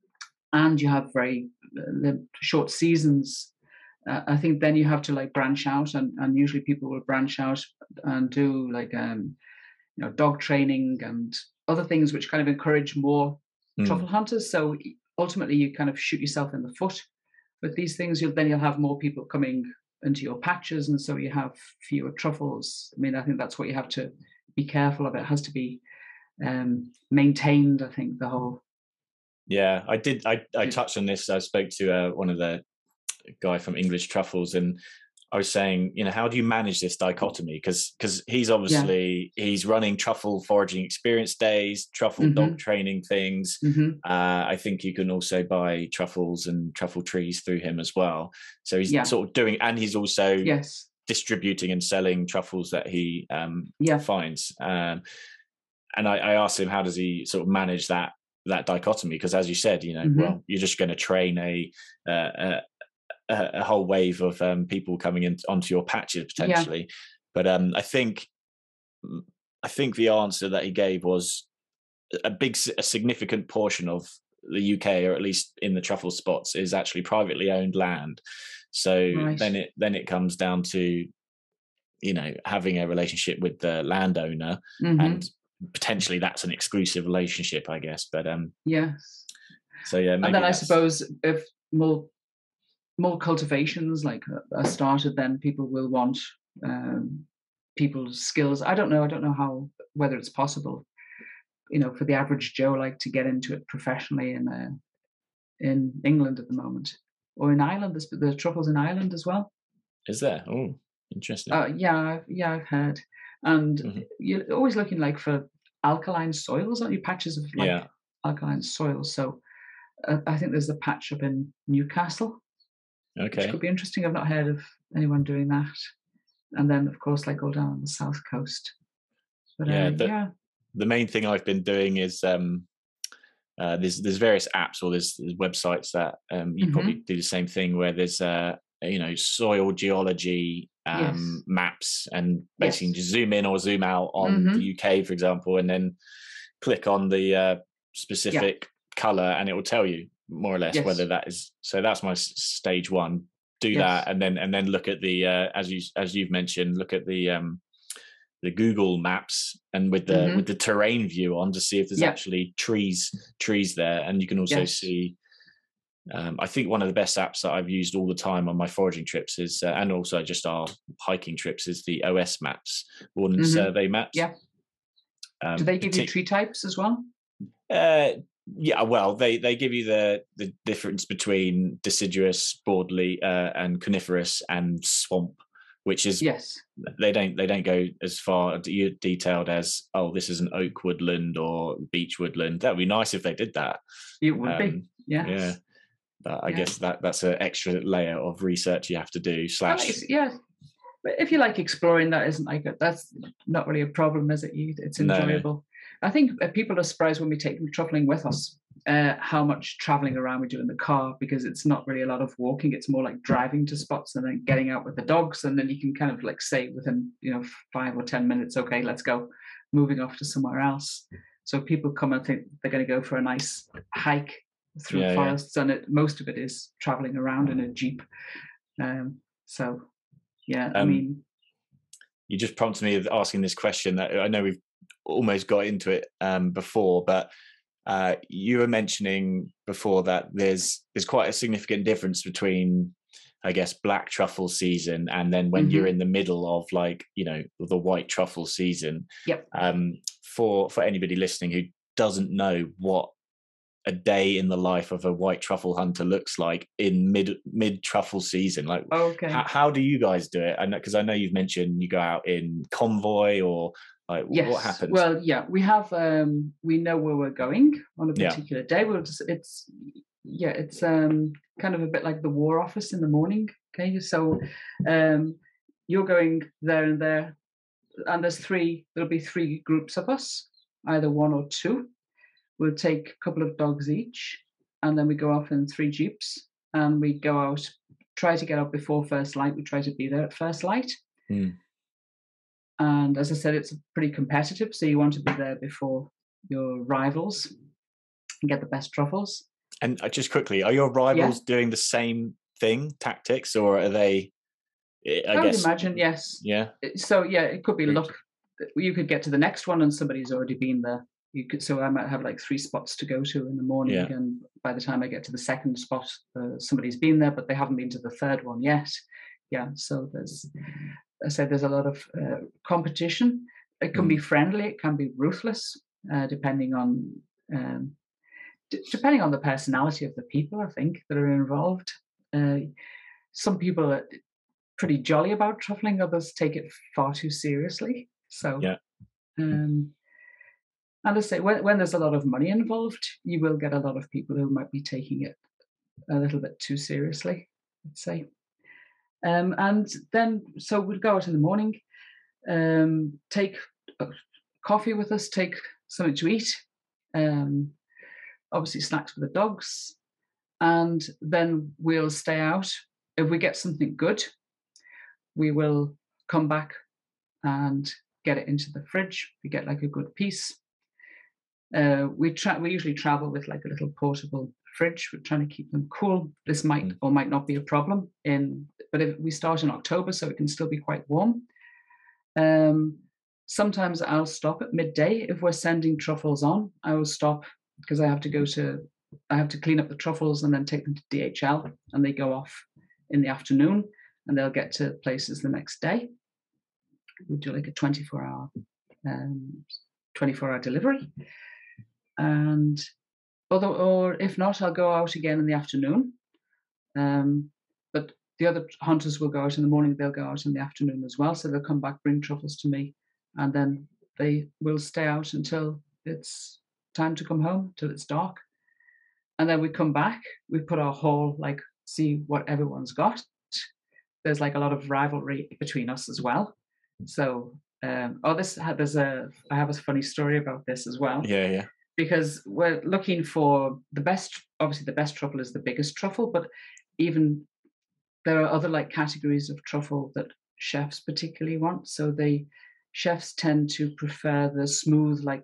and you have very uh, short seasons, uh, I think then you have to like branch out, and, and usually people will branch out and do like um, you know dog training and other things which kind of encourage more truffle hunters. So ultimately you kind of shoot yourself in the foot with these things. You'll then you'll have more people coming into your patches, and so you have fewer truffles. I mean, I think that's what you have to be careful of. It has to be um maintained, I think, the whole yeah I did I, I touched on this. I spoke to uh, one of the guy from English Truffles, and I was saying, you know, how do you manage this dichotomy? Because because he's obviously yeah. he's running truffle foraging experience days, truffle mm-hmm. dog training things. Mm-hmm. Uh, I think you can also buy truffles and truffle trees through him as well. So he's yeah. sort of doing, and he's also yes. distributing and selling truffles that he um, yeah. finds. Um, and I, I asked him, how does he sort of manage that that dichotomy? Because as you said, you know, mm-hmm. well, you're just going to train a, uh, a a whole wave of um, people coming in onto your patches potentially. Yeah. But um, I think, I think the answer that he gave was a big, a significant portion of the U K, or at least in the truffle spots, is actually privately owned land. So right. then it, then it comes down to you know, having a relationship with the landowner, mm-hmm. and potentially that's an exclusive relationship, I guess. But um, yes. So yeah, maybe and then that's... I suppose if more more cultivations like are started, then people will want um, people's skills. I don't know. I don't know how whether it's possible, you know, for the average Joe like to get into it professionally in uh, in England at the moment, or in Ireland. There's the truffles in Ireland as well. Is there? Oh, interesting. Uh, yeah, yeah, I've heard. And mm-hmm. you're always looking like for alkaline soils, aren't you? Patches of like yeah. alkaline soils. So uh, I think there's a patch up in Newcastle. Okay. Which could be interesting. I've not heard of anyone doing that. And then, of course, like go down on the south coast. But yeah, uh, the, yeah. The main thing I've been doing is um, uh, there's there's various apps or there's, there's websites that um, you mm-hmm. probably do the same thing, where there's uh, you know soil geology um, yes. maps, and basically yes. just zoom in or zoom out on mm-hmm. the U K, for example, and then click on the uh, specific yeah. color, and it will tell you more or less yes. whether that is. So that's my stage one. Do yes. that, and then and then look at the uh, as you as you've mentioned, look at the um, the Google Maps, and with the mm-hmm. with the terrain view on, to see if there's yeah. actually trees trees there, and you can also yes. see. Um, I think one of the best apps that I've used all the time on my foraging trips is, uh, and also just our hiking trips, is the O S Maps, Ordnance mm-hmm. Survey maps. Yeah. Um, Do they give partic- you tree types as well? Uh, yeah, well, they, they give you the, the difference between deciduous, broadleaf, uh, and coniferous and swamp, which is yes. They don't they don't go as far de- detailed as, oh, this is an oak woodland or beech woodland. That would be nice if they did that. It would um, be, yes. yeah. But I yeah. guess that that's an extra layer of research you have to do. Slash, well, yeah. But if you like exploring, that isn't like a, that's not really a problem, is it? It's enjoyable. No. I think people are surprised when we take them truffling with us, uh, how much traveling around we do in the car, because it's not really a lot of walking. It's more like driving to spots and then getting out with the dogs, and then you can kind of like say within you know five or ten minutes, okay, let's go, moving off to somewhere else. So people come and think they're going to go for a nice hike through yeah, forests, yeah. and it, most of it is traveling around in a jeep. Um, so, yeah, um, I mean, you just prompted me with asking this question that I know we've almost got into it um, before, but uh, you were mentioning before that there's there's quite a significant difference between, I guess, black truffle season and then when mm-hmm. you're in the middle of like you know the white truffle season. Yep. Um, for for anybody listening who doesn't know what a day in the life of a white truffle hunter looks like in mid mid truffle season, like okay. how, how do you guys do it? And because I know you've mentioned you go out in convoy or like yes. what happens? Well, yeah, we have um, we know where we're going on a particular yeah. day. We'll just it's yeah, it's um, kind of a bit like the War Office in the morning. Okay, so um, you're going there and there, and there's three. There'll be three groups of us, either one or two. We'll take a couple of dogs each, and then we go off in three jeeps, and we go out, try to get out before first light. We try to be there at first light. Mm. And as I said, it's pretty competitive, so you want to be there before your rivals and get the best truffles. And just quickly, are your rivals yeah. doing the same thing, tactics, or are they, I, I guess... would imagine, yes. Yeah. So, yeah, it could be luck. You could get to the next one and somebody's already been there. You could, so I might have like three spots to go to in the morning, yeah. and by the time I get to the second spot, uh, somebody's been there, but they haven't been to the third one yet. Yeah, so there's, I said, there's a lot of uh, competition. It can mm. be friendly, it can be ruthless, uh, depending on um, d- depending on the personality of the people, I think, that are involved. Uh, some people are pretty jolly about truffling; others take it far too seriously. So, yeah. Um, And I say, when, when there's a lot of money involved, you will get a lot of people who might be taking it a little bit too seriously, let's say. Um, and then, so we'll go out in the morning, um, take coffee with us, take something to eat, um, obviously snacks for the dogs, and then we'll stay out. If we get something good, we will come back and get it into the fridge. We get like a good piece. Uh, we tra- we usually travel with like a little portable fridge. We're trying to keep them cool. This might mm. or might not be a problem in, but if we start in October, so it can still be quite warm. Um, sometimes I'll stop at midday if we're sending truffles on. I will stop because I have to go to, I have to clean up the truffles and then take them to D H L, and they go off in the afternoon, and they'll get to places the next day. We do like a twenty-four hour, um, twenty-four hour delivery, and other, or if not, I'll go out again in the afternoon. Um, but the other hunters will go out in the morning. They'll go out in the afternoon as well. So they'll come back, bring truffles to me, and then they will stay out until it's time to come home, till it's dark. And then we come back. We put our haul, like see what everyone's got. There's like a lot of rivalry between us as well. So, um, oh, this there's a I have a funny story about this as well. Yeah, yeah. Because we're looking for the best. Obviously, the best truffle is the biggest truffle, but even there are other like categories of truffle that chefs particularly want. So they chefs tend to prefer the smooth, like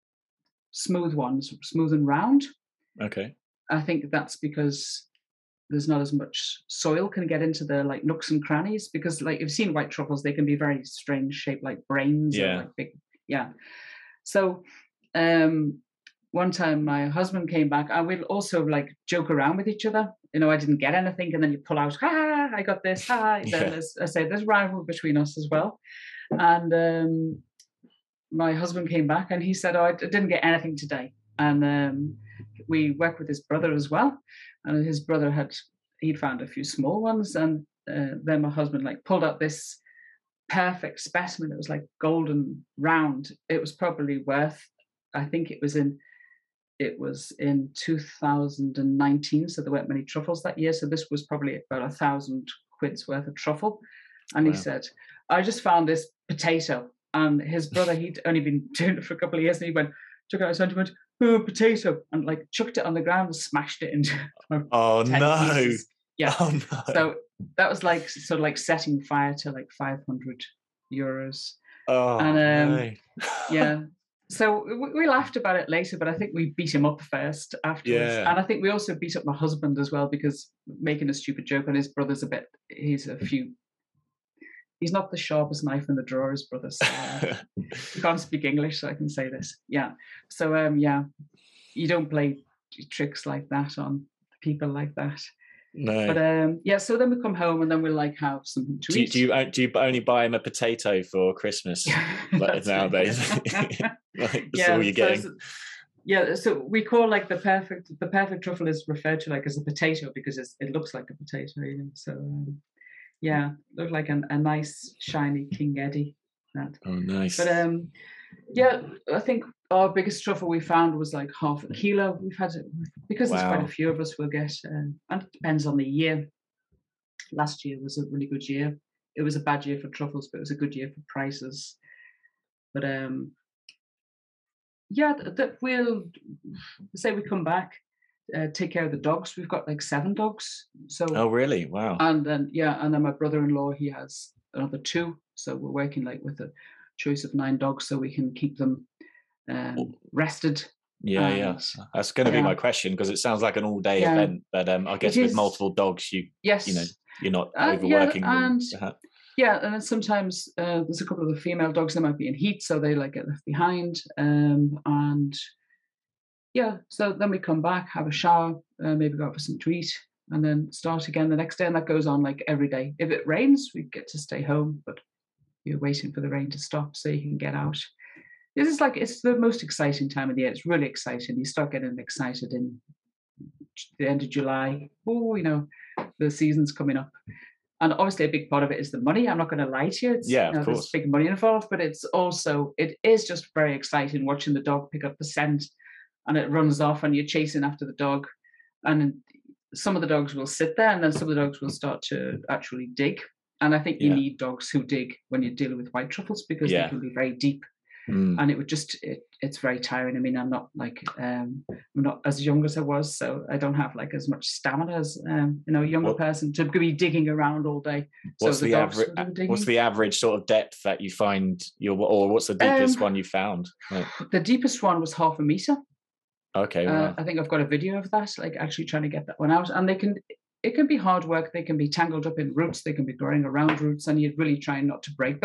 smooth ones, smooth and round. Okay. I think that's because there's not as much soil can get into the like nooks and crannies, because like you've seen white truffles, they can be very strange shaped like brains. Yeah. Or like big, yeah. So um, one time my husband came back, and we'll also like joke around with each other. You know, I didn't get anything, and then you pull out, ha, I got this, ha. Yeah. Then there's, I say, there's rivalry between us as well. And um, my husband came back and he said, oh, I didn't get anything today. And um, we work with his brother as well. And his brother had, he'd found a few small ones. And uh, then my husband like pulled up this perfect specimen. It was like golden round. It was probably worth, I think it was in, it was in two thousand nineteen. So there weren't many truffles that year. So this was probably about a thousand quid's worth of truffle. And wow. He said, I just found this potato. And his brother, he'd only been doing it for a couple of years, and he went, took out a sentiment, oh, potato, and like chucked it on the ground and smashed it into. Oh no! Pieces. Yeah. Oh, no. So that was like sort of like setting fire to like five hundred euros. Oh and um, no. Yeah. So we, we laughed about it later, but I think we beat him up first afterwards. Yeah. And I think we also beat up my husband as well, because making a stupid joke on his brother's a bit. He's a few. He's not the sharpest knife in the drawer, his brother. So, uh, he can't speak English, so I can say this. Yeah. So, um, yeah, you don't play tricks like that on people like that. No. But um, yeah, so then we come home and then we'll like have something to do, eat. Do you do you only buy him a potato for Christmas like nowadays? Like, that's yeah, all you're getting. So, yeah, so we call like the perfect the perfect truffle is referred to like as a potato because it's, it looks like a potato, you know. So. Um, Yeah, looked like an, a nice shiny King Eddie. That. Oh, nice. But um, yeah, I think our biggest truffle we found was like half a kilo. We've had it because wow. There's quite a few of us. We'll get, um, and it depends on the year. Last year was a really good year. It was a bad year for truffles, but it was a good year for prices. But um, yeah, that th- we'll say we come back. Uh, take care of the dogs. We've got like seven dogs. So oh really? Wow. And then yeah, and then my brother-in-law, he has another two. So we're working like with a choice of nine dogs, so we can keep them um, rested. Yeah, and, yeah. That's going to yeah. be my question, because it sounds like an all-day yeah. event. But um, I guess it with is, multiple dogs, you yes, you know, you're not uh, overworking yeah, and, them. Perhaps. Yeah, and then sometimes uh, there's a couple of the female dogs that might be in heat, so they like get left behind, um, and. Yeah, so then we come back, have a shower, uh, maybe go out for some to eat, and then start again the next day. And that goes on like every day. If it rains, we get to stay home, but you're waiting for the rain to stop so you can get out. This is like, it's the most exciting time of the year. It's really exciting. You start getting excited in the end of July. Oh, you know, the season's coming up. And obviously a big part of it is the money. I'm not going to lie to you. It's, yeah, you know, of course. There's big money involved, but it's also, it is just very exciting watching the dog pick up the scent. And it runs off and you're chasing after the dog. And some of the dogs will sit there and then some of the dogs will start to actually dig. And I think you yeah. need dogs who dig when you're dealing with white truffles, because yeah. they can be very deep. Mm. And it would just, it, it's very tiring. I mean, I'm not like, um, I'm not as young as I was, so I don't have like as much stamina as, um, you know, a younger what, person to be digging around all day. What's, so the, the, aver- what's the average sort of depth that you find, your, or what's the deepest um, one you found? Like, the deepest one was half a meter. Okay, wow. uh, I think I've got a video of that, like actually trying to get that one out. And they can, it can be hard work. They can be tangled up in roots. They can be growing around roots, and you're really trying not to break them.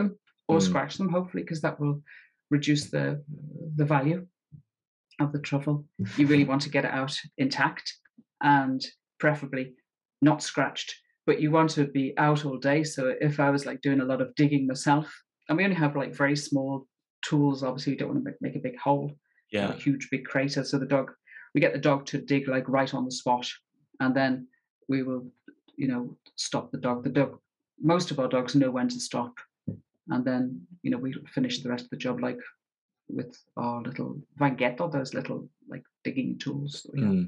or mm. scratch them, hopefully, because that will reduce the the value of the truffle. You really want to get it out intact and preferably not scratched, but you want to be out all day. So if I was like doing a lot of digging myself, and we only have like very small tools, obviously you don't want to make, make a big hole, yeah, a huge big crater. So the dog, we get the dog to dig like right on the spot, and then we will, you know, stop the dog. The dog, most of our dogs know when to stop, and then, you know, we finish the rest of the job like with our little Vangetto, those little like digging tools. Mm.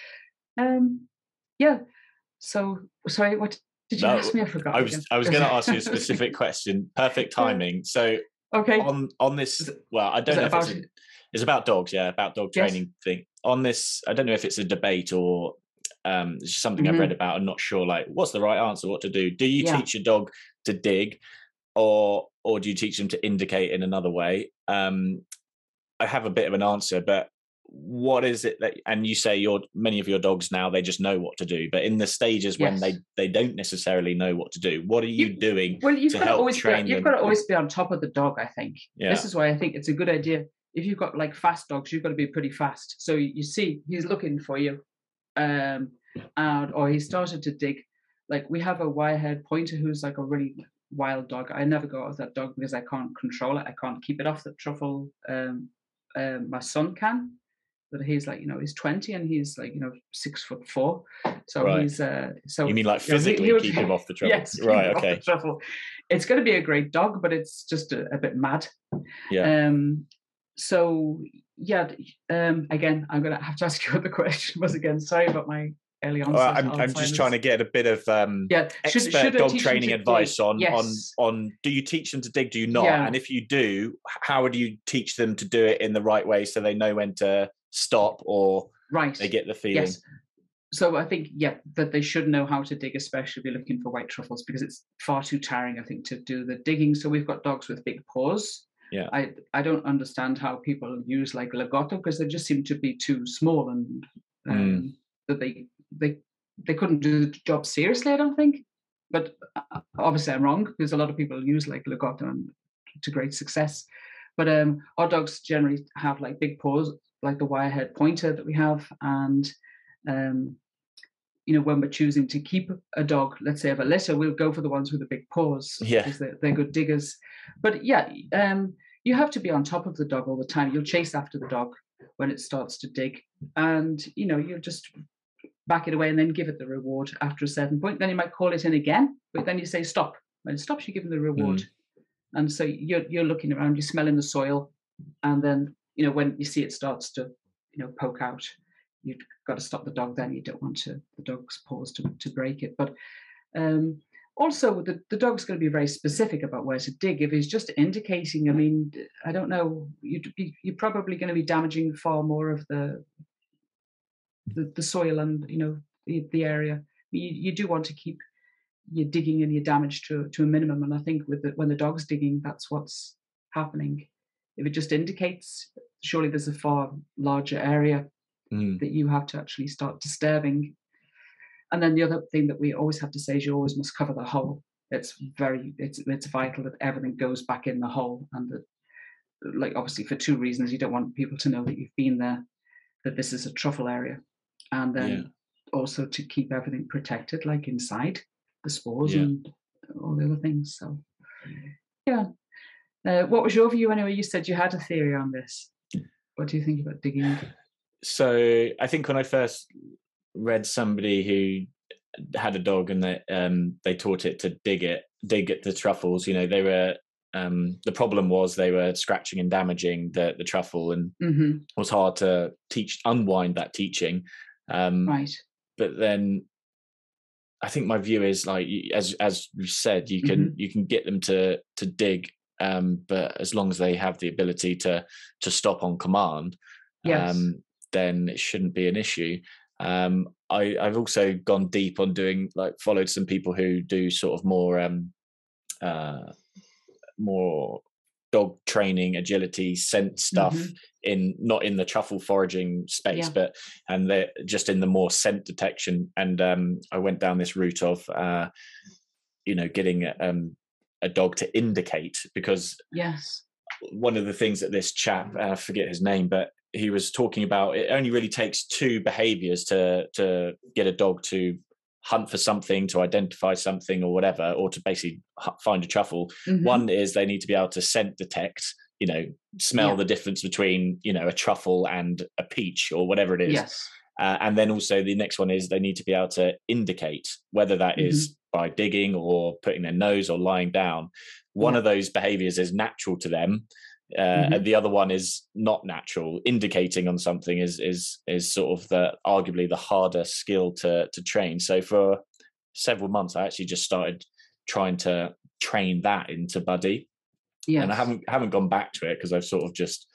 Um, yeah. So sorry, what did you no, ask me? I forgot. I was again. I was going to ask you a specific question. Perfect timing. So okay, on on this, well, I don't know if about, it's, a, it's about dogs. Yeah, about dog training yes. thing. On this, I don't know if it's a debate or um, it's something mm-hmm. I've read about. I'm not sure. Like, what's the right answer? What to do? Do you yeah. teach your dog to dig, or or do you teach them to indicate in another way? Um, I have a bit of an answer, but what is it that, and you say your many of your dogs now, they just know what to do, but in the stages yes. when they they don't necessarily know what to do, what are you, you doing well you've to got help to always train be, you've them? got to always be on top of the dog. I think yeah. this is why I think it's a good idea. If you've got like fast dogs, you've got to be pretty fast. So you see he's looking for you, um and or he started to dig. Like we have a wire-haired pointer who's like a really wild dog. I never go out with that dog because I can't control it. I can't keep it off the truffle. um uh, my son can, but he's like, you know, he's twenty and he's like, you know, six foot four. So right. he's uh so you mean like physically you know, he, he keep him off the truffle? Yes, right, okay. Truffle. It's going to be a great dog, but it's just a, a bit mad. Yeah. Um so yeah, um again, I'm gonna have to ask you what the question was again. Sorry about my early onset. Well, I'm, I'm just trying to get a bit of um yeah. expert should, should dog training advice on yes. on on do you teach them to dig, do you not? Yeah. And if you do, how do you teach them to do it in the right way so they know when to stop or right. they get the feeling? Yes. So I think, yeah, that they should know how to dig, especially if you're looking for white truffles, because it's far too tiring, I think, to do the digging. So we've got dogs with big paws. Yeah. I I don't understand how people use like Lagotto, because they just seem to be too small and um, mm. that they they they couldn't do the job seriously, I don't think. But obviously I'm wrong, because a lot of people use like Lagotto and to great success. But um, our dogs generally have like big paws, like the wire-haired pointer that we have. And, um, you know, when we're choosing to keep a dog, let's say of a litter, we'll go for the ones with the big paws, yeah. because they're, they're good diggers. But yeah, um, you have to be on top of the dog all the time. You'll chase after the dog when it starts to dig. And, you know, you'll just back it away and then give it the reward after a certain point. Then you might call it in again, but then you say stop. When it stops, you give them the reward. Mm. And so you're you're looking around, you're smelling the soil, and then, you know, when you see it starts to, you know, poke out, you've got to stop the dog. Then you don't want to the dog's paws to, to break it. But um, also the, the dog's going to be very specific about where to dig. If he's just indicating, I mean, I don't know, you'd be you're probably going to be damaging far more of the the, the soil and, you know, the, the area. You you do want to keep your digging and your damage to to a minimum. And I think with the, when the dog's digging, that's what's happening. If it just indicates, surely there's a far larger area mm. that you have to actually start disturbing. And then the other thing that we always have to say is you always must cover the hole. It's very, it's it's vital that everything goes back in the hole. And that, like, obviously for two reasons, you don't want people to know that you've been there, that this is a truffle area. And then yeah. also to keep everything protected, like inside, the spores yeah. and all the other things. So, yeah. Uh, what was your view anyway? You said you had a theory on this. What do you think about digging? So I think when I first read somebody who had a dog and they um, they taught it to dig it, dig at the truffles, you know, they were um, the problem was they were scratching and damaging the the truffle, and mm-hmm. it was hard to teach unwind that teaching. Um, right. But then I think my view is, like, as as you said, you can mm-hmm. you can get them to to dig, um, but as long as they have the ability to to stop on command, yes. um, then it shouldn't be an issue. Um, I, I've also gone deep on doing, like, followed some people who do sort of more um, uh, more dog training, agility, scent stuff mm-hmm. in not in the truffle foraging space, yeah. but and they're just in the more scent detection. And um, I went down this route of uh, you know, getting um, a dog to indicate, because yes, one of the things that this chap, I forget his name, but he was talking about, it only really takes two behaviors to to get a dog to hunt for something, to identify something or whatever, or to basically find a truffle. Mm-hmm. One is they need to be able to scent detect, you know, smell yeah. the difference between, you know, a truffle and a peach or whatever it is. Yes. Uh, and then also the next one is they need to be able to indicate, whether that mm-hmm. is by digging or putting their nose or lying down. One yeah. of those behaviors is natural to them. Uh, mm-hmm. And the other one is not natural. Indicating on something is is is sort of the arguably the harder skill to to train. So for several months, I actually just started trying to train that into Buddy. Yes. And I haven't haven't gone back to it because I've sort of just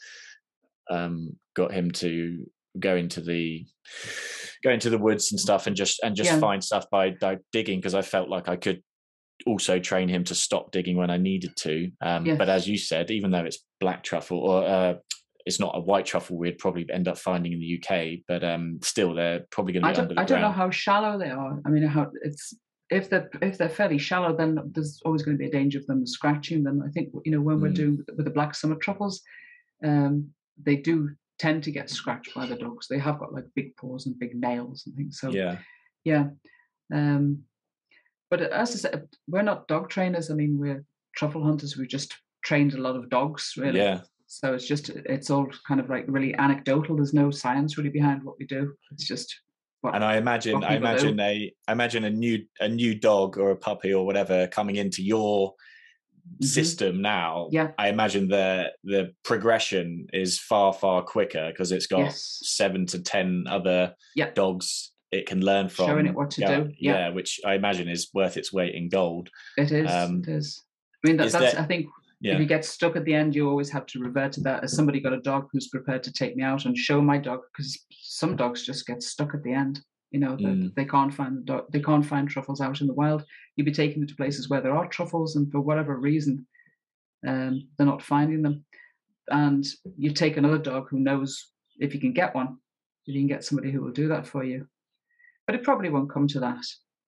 um, got him to go into the go into the woods and stuff and just and just yeah. find stuff by, by digging, because I felt like I could also train him to stop digging when I needed to. Um, yes. But as you said, even though it's black truffle or uh, it's not a white truffle, we'd probably end up finding in the U K. But um, still, they're probably going to be under the I ground. don't know how shallow they are. I mean, how it's if they're if they're fairly shallow, then there's always going to be a danger of them scratching them. I think, you know, when we're mm. doing with the black summer truffles, um, they do tend to get scratched by the dogs. They have got like big paws and big nails and things. So yeah, yeah. Um, but as I said, we're not dog trainers. I mean, we're truffle hunters. We just trained a lot of dogs, really. Yeah. So it's just it's all kind of like really anecdotal. There's no science really behind what we do. It's just. What, and I imagine, I imagine do. a, I imagine a new a new dog or a puppy or whatever coming into your mm-hmm. system now. Yeah. I imagine the the progression is far far quicker because it's got yes. seven to ten other yeah. dogs it can learn from, showing it what to yeah, do. Yeah. yeah, which I imagine is worth its weight in gold. It is. Um, it is. I mean, that, that's. There, I think yeah. if you get stuck at the end, you always have to revert to that. As somebody got a dog who's prepared to take me out and show my dog, because some dogs just get stuck at the end. You know, mm. they can't find the dog, they can't find truffles out in the wild. You'd be taking them to places where there are truffles, and for whatever reason, um, they're not finding them. And you take another dog who knows if you can get one, if you can get somebody who will do that for you. But it probably won't come to that.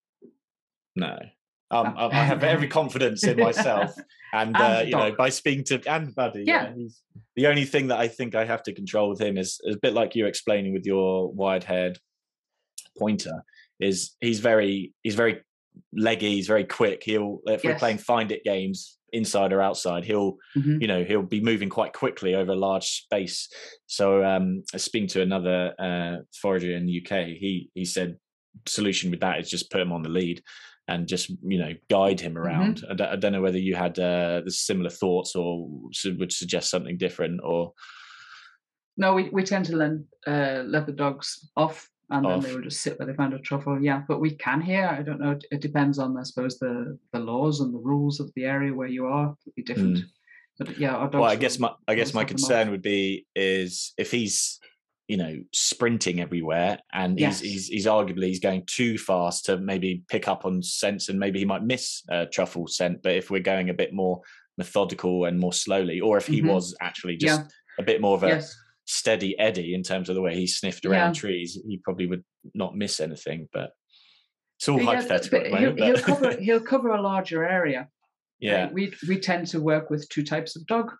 No. Um, I have every confidence in myself, and, and uh, you know, by speaking to and Buddy, yeah. yeah, he's, the only thing that I think I have to control with him is, is a bit like you explaining with your wide-haired pointer. Is he's very he's very leggy, he's very quick. He'll if yes. we're playing find it games, inside or outside, he'll mm-hmm. you know he'll be moving quite quickly over a large space. So um, speaking to another uh, forager in the U K, he he said solution with that is just put him on the lead and just, you know, guide him around. Mm-hmm. I, d- I don't know whether you had uh, the similar thoughts or would suggest something different, or no, we, we tend to let uh, let the dogs off, and off. Then they will just sit where they find a truffle. Yeah, but we can here. I don't know. It, it depends on, I suppose, the the laws and the rules of the area where you are would be different. Mm. But yeah, our dogs. Well, I guess my I guess my concern would be is if he's, you know, sprinting everywhere, and yes. he's, he's he's arguably he's going too fast to maybe pick up on scents, and maybe he might miss a truffle scent. But if we're going a bit more methodical and more slowly, or if he mm-hmm. was actually just yeah. a bit more of a yes. steady Eddie in terms of the way he sniffed around yeah. trees, he probably would not miss anything. But it's all yeah, hypothetical. At the moment, he'll, he'll cover he'll cover a larger area. Yeah, uh, we we tend to work with two types of dog.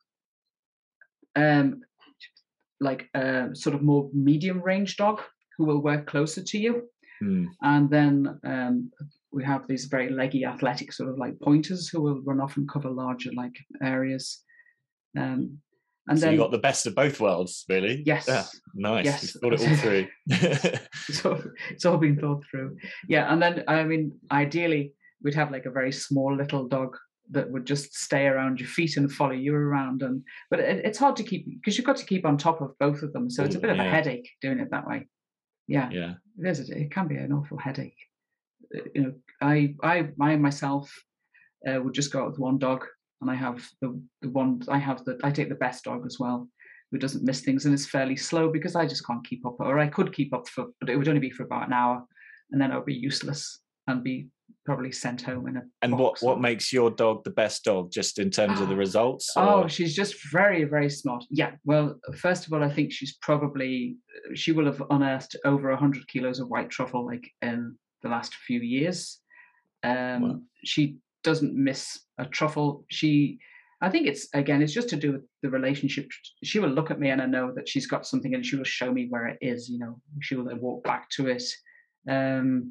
Um. like a sort of more medium range dog who will work closer to you. Mm. And then um, we have these very leggy, athletic sort of like pointers who will run off and cover larger like areas. Um, and so then you got the best of both worlds, really. Yes. Yeah, nice. Yes. You thought it all through. it's, all, it's all been thought through. Yeah. And then, I mean, ideally we'd have like a very small little dog that would just stay around your feet and follow you around. And but it, it's hard to keep, because you've got to keep on top of both of them. So Ooh, it's a bit of yeah. a headache doing it that way. Yeah, yeah, it is. It can be an awful headache. You know, I, I, I myself uh, would just go out with one dog, and I have the the one I have the I take the best dog as well, who doesn't miss things and is fairly slow, because I just can't keep up, or I could keep up for, but it would only be for about an hour, and then I would be useless and be probably sent home in a and box. what what makes your dog the best dog, just in terms oh, of the results, or? Oh, she's just very, very smart. Yeah, well, first of all, I think she's probably she will have unearthed over one hundred kilos of white truffle like in the last few years. um wow. She doesn't miss a truffle. She, I think it's, again, it's just to do with the relationship. She will look at me and I know that she's got something and she will show me where it is, you know, she will then walk back to it. Um,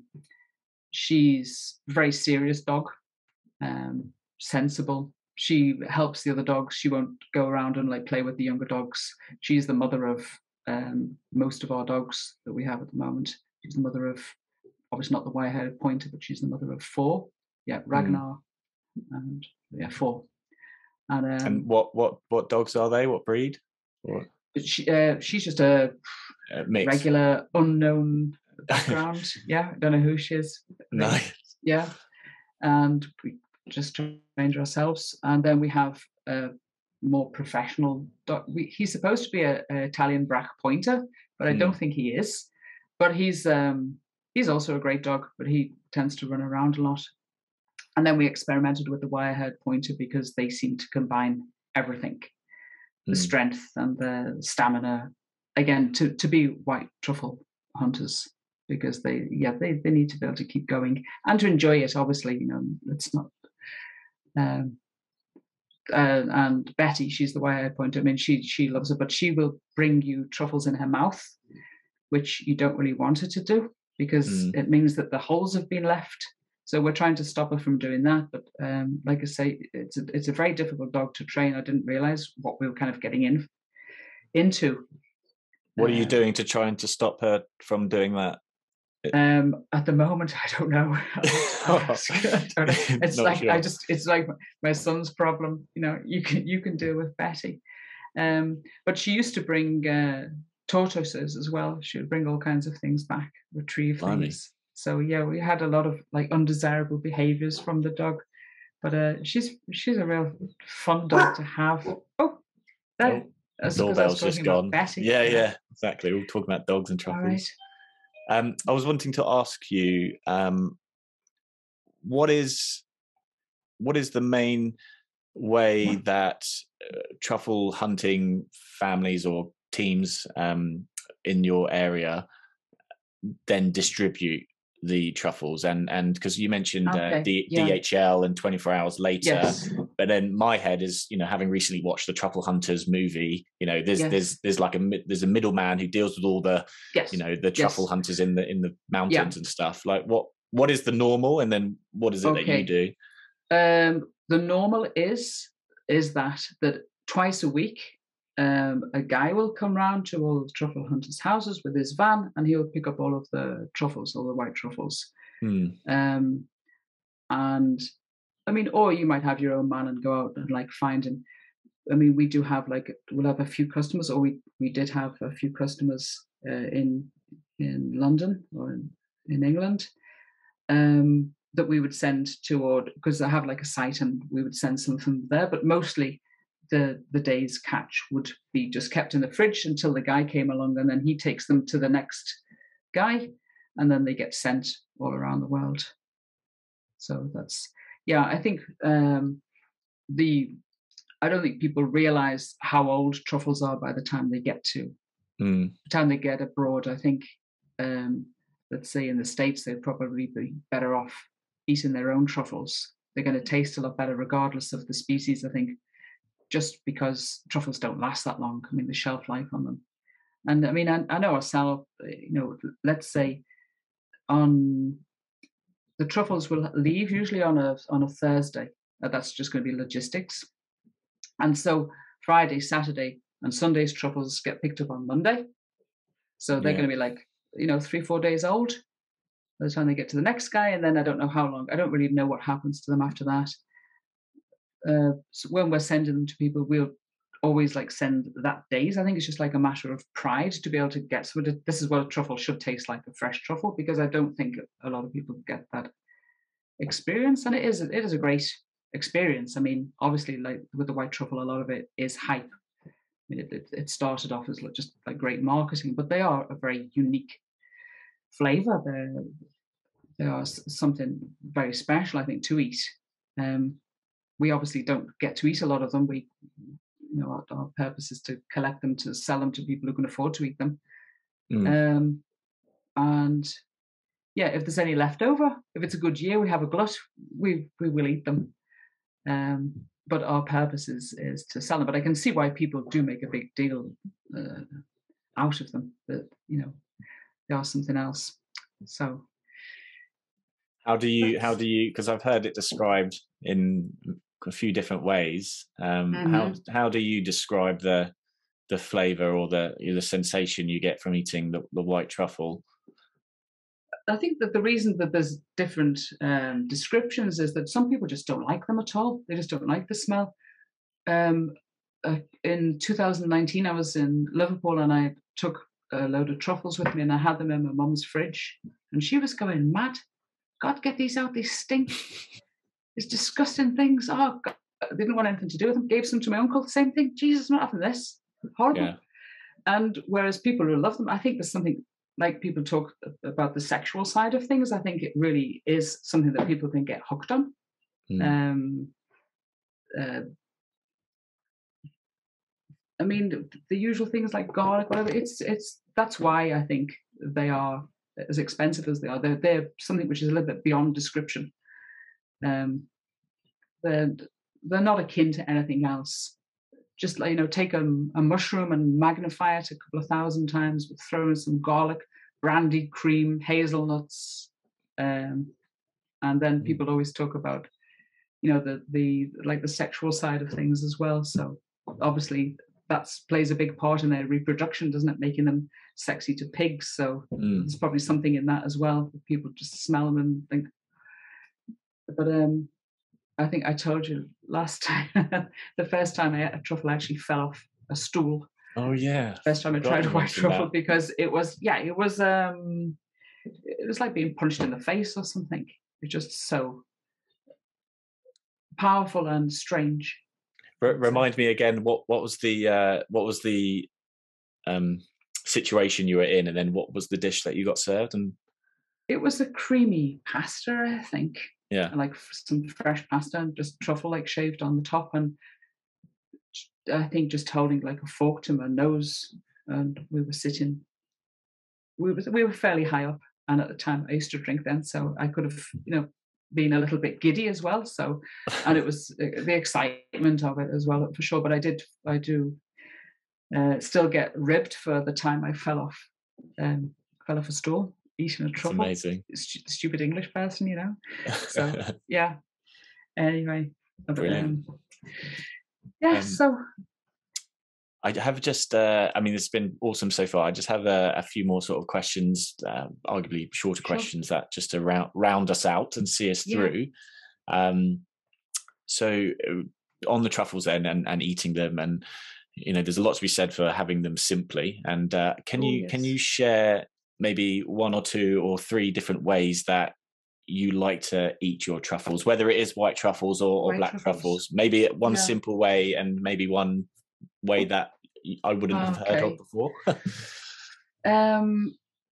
she's a very serious dog, um, sensible. She helps the other dogs. She won't go around and like play with the younger dogs. She's the mother of um, most of our dogs that we have at the moment. She's the mother of, obviously not the wire-haired pointer, but she's the mother of four. Yeah, Ragnar, mm. and yeah, four. And, um, and what what what dogs are they? What breed? What? She, uh, she's just a uh, regular unknown background. Yeah, I don't know who she is. Nice. Yeah, and we just trained ourselves, and then we have a more professional dog. We, he's supposed to be a, a Italian Braque Pointer, but I mm. don't think he is. But he's um, he's also a great dog, but he tends to run around a lot. And then we experimented with the wire-haired pointer because they seem to combine everything, the mm. strength and the stamina, again, to, to be white truffle hunters, because they, yeah, they, they need to be able to keep going and to enjoy it, obviously, you know, it's not, um, uh, and Betty, she's the wire-haired pointer, I mean, she, she loves it, but she will bring you truffles in her mouth, which you don't really want her to do, because mm. it means that the holes have been left. So we're trying to stop her from doing that. But um, like I say, it's a, it's a very difficult dog to train. I didn't realize what we were kind of getting in into. What are you uh, doing to try and to stop her from doing that? Um, at the moment, I don't know. I don't know. It's like sure. I just, it's like my son's problem. You know, you can you can deal with Betty. Um, but she used to bring uh, tortoises as well. She would bring all kinds of things back, retrieve Blimey. things. So yeah, we had a lot of like undesirable behaviors from the dog, but uh, she's she's a real fun dog to have. Oh, that, oh the doorbell's just gone. Betty. Yeah, yeah, exactly. We're talking about dogs and truffles. Right. Um, I was wanting to ask you, um, what is what is the main way that uh, truffle hunting families or teams um, in your area then distribute the truffles? And and because you mentioned okay. uh, D- yeah. D H L and twenty-four hours later, yes. But then my head is, you know, having recently watched the Truffle Hunters movie, you know, there's yes. there's there's like a there's a middleman who deals with all the yes. you know the truffle yes. hunters in the in the mountains yeah. and stuff. Like what what is the normal, and then what is it okay. that you do? Um, the normal is is that that twice a week. Um, a guy will come round to all the truffle hunters' houses with his van, and he'll pick up all of the truffles, all the white truffles. Hmm. Um, and I mean, or you might have your own man and go out and like find him. I mean, we do have like we'll have a few customers, or we we did have a few customers uh, in in London or in, in England um, that we would send to, or because I have like a site, and we would send some from there, but mostly. The, the day's catch would be just kept in the fridge until the guy came along, and then he takes them to the next guy, and then they get sent all around the world. So that's, yeah, I think um, the, I don't think people realize how old truffles are by the time they get to, mm. the time they get abroad. I think, um, let's say in the States, they'd probably be better off eating their own truffles. They're going to taste a lot better regardless of the species, I think. Just because truffles don't last that long. I mean, the shelf life on them. And I mean, I, I know ourselves, you know, let's say on the truffles will leave usually on a on a Thursday. That's just going to be logistics. And so Friday, Saturday, and Sunday's truffles get picked up on Monday. So they're yeah. going to be like, you know, three, four days old by the time they get to the next guy. And then I don't know how long. I don't really know what happens to them after that. Uh, so when we're sending them to people, we'll always like send that days. I think it's just like a matter of pride to be able to get. So this is what a truffle should taste like, a fresh truffle, because I don't think a lot of people get that experience, and it is it is a great experience. I mean, obviously, like with the white truffle, a lot of it is hype. I mean, it, it, it started off as just like great marketing, but they are a very unique flavor. They're they are something very special, I think, to eat. Um, We obviously don't get to eat a lot of them. We, you know, our, our purpose is to collect them to sell them to people who can afford to eat them. Mm. Um, and yeah, if there's any left over, if it's a good year, we have a glut, we we will eat them. Um, but our purpose is is to sell them. But I can see why people do make a big deal uh, out of them. That you know they are something else. So how do you how do you? Because I've heard it described in a few different ways. Um, mm-hmm. How how do you describe the the flavor or the the sensation you get from eating the, the white truffle? I think that the reason that there's different um, descriptions is that some people just don't like them at all. They just don't like the smell. Um, uh, in two thousand nineteen, I was in Liverpool and I took a load of truffles with me and I had them in my mum's fridge. And she was going mad. God, get these out. They stink. It's disgusting things. Oh, God. I didn't want anything to do with them. Gave some to my uncle. Same thing. Jesus, not having this. Horrible. Yeah. And whereas people who love them, I think there's something, like people talk about the sexual side of things, I think it really is something that people can get hooked on. Mm. Um, uh, I mean, the, the usual things like garlic, whatever. It's it's that's why I think they are as expensive as they are. They're they're something which is a little bit beyond description. Um, they're they're not akin to anything else. Just like, you know, take a, a mushroom and magnify it a couple of thousand times, with throw in some garlic, brandy, cream, hazelnuts, um, and then people always talk about, you know, the the like the sexual side of things as well. So obviously that plays a big part in their reproduction, doesn't it? Making them sexy to pigs. So mm. there's probably something in that as well. People just smell them and think. But um. I think I told you last time, the first time I ate a truffle, I actually fell off a stool. Oh yeah. First time I tried a white truffle, because it was, yeah, it was, um, it was like being punched in the face or something. It's just so powerful and strange. R- remind me again, what, what was the, uh, what was the um, situation you were in, and then what was the dish that you got served? And it was a creamy pasta, I think. Yeah, and like some fresh pasta and just truffle like shaved on the top, and I think just holding like a fork to my nose, and we were sitting. We were we were fairly high up, and at the time I used to drink then, so I could have, you know, been a little bit giddy as well. So, and it was the excitement of it as well for sure. But I did I do uh, still get ribbed for the time I fell off, um, fell off a stool. Eating a truffle. That's amazing. St- stupid English person, you know. So yeah. Anyway, brilliant. Um, yeah. Um, so I have just. Uh, I mean, it's been awesome so far. I just have a, a few more sort of questions, uh, arguably shorter sure. questions that just to round round us out and see us yeah. through. Um, so on the truffles then, and, and eating them, and you know, there's a lot to be said for having them simply. And uh, can oh, you yes. can you share maybe one or two or three different ways that you like to eat your truffles, whether it is white truffles or, or black truffles. truffles, maybe one yeah. simple way and maybe one way that I wouldn't okay. have heard of before. um,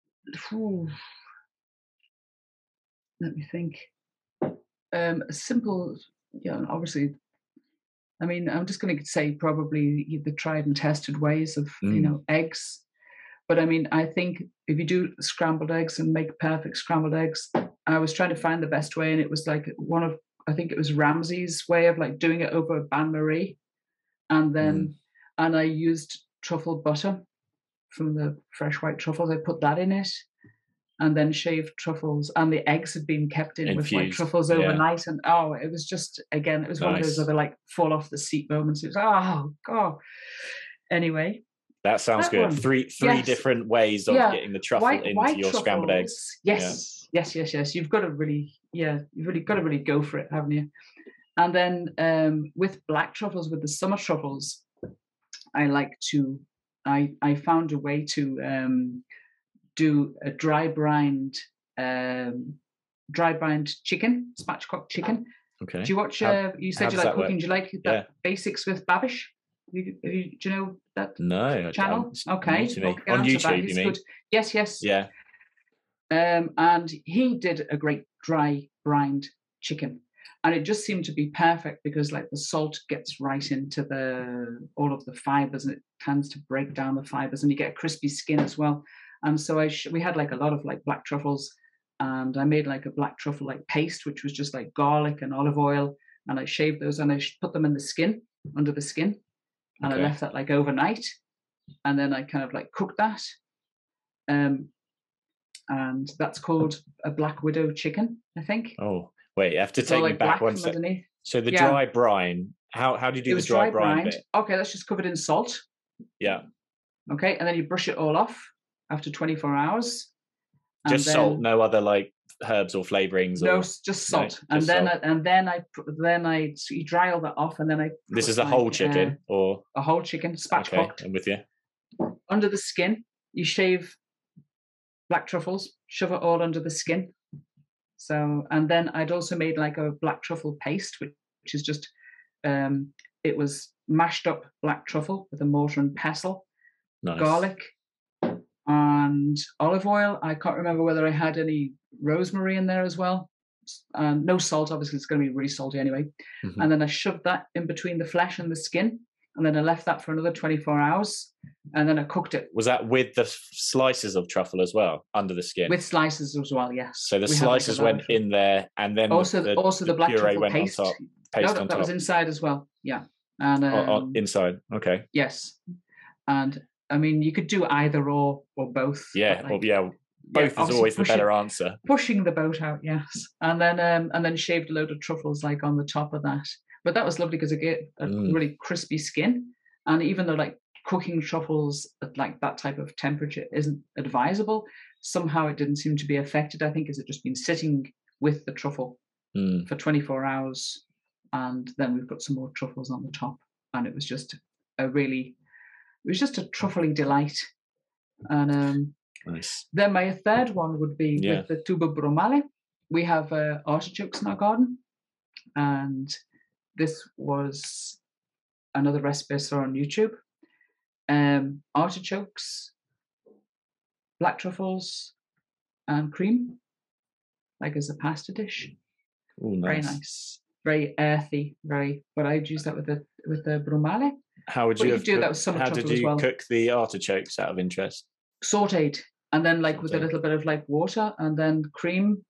let me think. Um, a simple, yeah, obviously, I mean, I'm just going to say probably the tried and tested ways of, mm. you know, eggs. But I mean, I think if you do scrambled eggs and make perfect scrambled eggs, I was trying to find the best way, and it was like one of, I think it was Ramsay's way of like doing it over bain marie, and then mm. and I used truffle butter from the fresh white truffles. I put that in it, and then shaved truffles, and the eggs had been kept in Infused. with white truffles overnight, yeah. and oh, it was just again, it was nice. One of those other like fall off the seat moments. It was oh god. Anyway. That sounds that good. One. Three three yes. different ways of yeah. getting the truffle white, into white your truffles. Scrambled eggs. Yes, yeah. yes, yes, yes. You've got to really, yeah, you've really got to really go for it, haven't you? And then um, with black truffles, with the summer truffles, I like to. I I found a way to um, do a dry brined, um, dry brined chicken, spatchcock chicken. Okay. Do you watch? How, uh, you said you like cooking. Work? Do you like that yeah. Basics with Babish? You, you, do you know that no, channel? Okay, on YouTube, you mean? Good. Yes, yes. Yeah. Um, and he did a great dry brined chicken, and it just seemed to be perfect because, like, the salt gets right into the all of the fibers, and it tends to break down the fibers, and you get a crispy skin as well. And so I sh- we had like a lot of like black truffles, and I made like a black truffle like paste, which was just like garlic and olive oil, and I shaved those and I put them in the skin, under the skin, and okay. I left that like overnight, and then I kind of like cooked that, um, and that's called a black widow chicken, I think. Oh, wait, you have to so take like me back one second. So the yeah. dry brine, how how do you do the dry, dry brine bit? Okay, that's just covered in salt. Yeah. Okay, and then you brush it all off after twenty-four hours. Just then, salt, no other like herbs or flavorings. No, or, just salt, no, and just then salt. I, and then I then I so you dry all that off, and then I. This is a like, whole chicken, uh, or a whole chicken, spatchcocked. Okay, I'm with you. Under the skin, you shave black truffles, shove it all under the skin. So, and then I'd also made like a black truffle paste, which, which is just, um, it was mashed up black truffle with a mortar and pestle, nice. Garlic, and olive oil. I can't remember whether I had any rosemary in there as well. Um, no salt, obviously it's going to be really salty anyway. Mm-hmm. And then I shoved that in between the flesh and the skin, and then I left that for another twenty-four hours, and then I cooked it. Was that with the slices of truffle as well, under the skin? With slices as well, yes. So the we slices like went in there, and then also the, also the, the black truffle went paste. On top, paste no, that, on that top. was inside as well, yeah. And um, oh, oh, inside, okay. Yes, and I mean you could do either or or both. Yeah, like, well, yeah. Both yeah, is always pushing, the better answer. Pushing the boat out, yes, and then um, and then shaved a load of truffles like on the top of that. But that was lovely because it gave a mm. really crispy skin, and even though like cooking truffles at like that type of temperature isn't advisable, somehow it didn't seem to be affected. I think because it just been sitting with the truffle mm. for twenty-four hours, and then we've got some more truffles on the top, and it was just a really, it was just a truffling delight, and um. Nice. Then my third one would be yeah. with the tuber bromale. We have uh, artichokes in our garden, and this was another recipe I saw on YouTube. Um, artichokes, black truffles, and cream, like as a pasta dish. Ooh, nice. Very nice, very earthy, very. But I'd use that with the with the bromale. How would but you, you have do cooked, that with some How did you well. cook the artichokes out of interest? Sauteed, and then like Sauteed. with a little bit of like water, and then cream,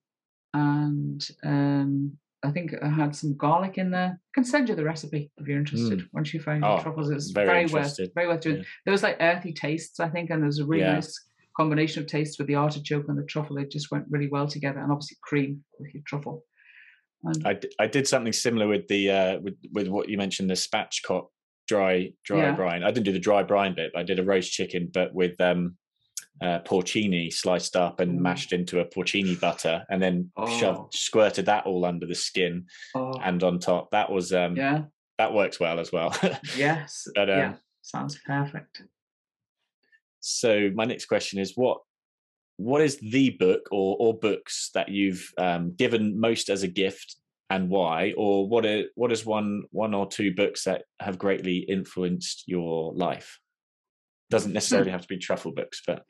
and um, I think I had some garlic in there. I can send you the recipe if you're interested. Mm. Once you find oh, the truffles, it's very, very worth, very worth doing. Yeah. There was like earthy tastes, I think, and there's a really yeah. nice combination of tastes with the artichoke and the truffle. It just went really well together, and obviously cream with your truffle. And I, I did something similar with the uh, with with what you mentioned, the spatchcock dry dry yeah. brine. I didn't do the dry brine bit, but I did a roast chicken, but with um. Uh, porcini sliced up and mm. mashed into a porcini butter, and then oh. shoved, squirted that all under the skin oh. and on top. That was um, yeah, that works well as well. yes, but, um, yeah, sounds perfect. So my next question is what what is the book or or books that you've um, given most as a gift, and why? Or what are what is one one or two books that have greatly influenced your life? Doesn't necessarily have to be truffle books, but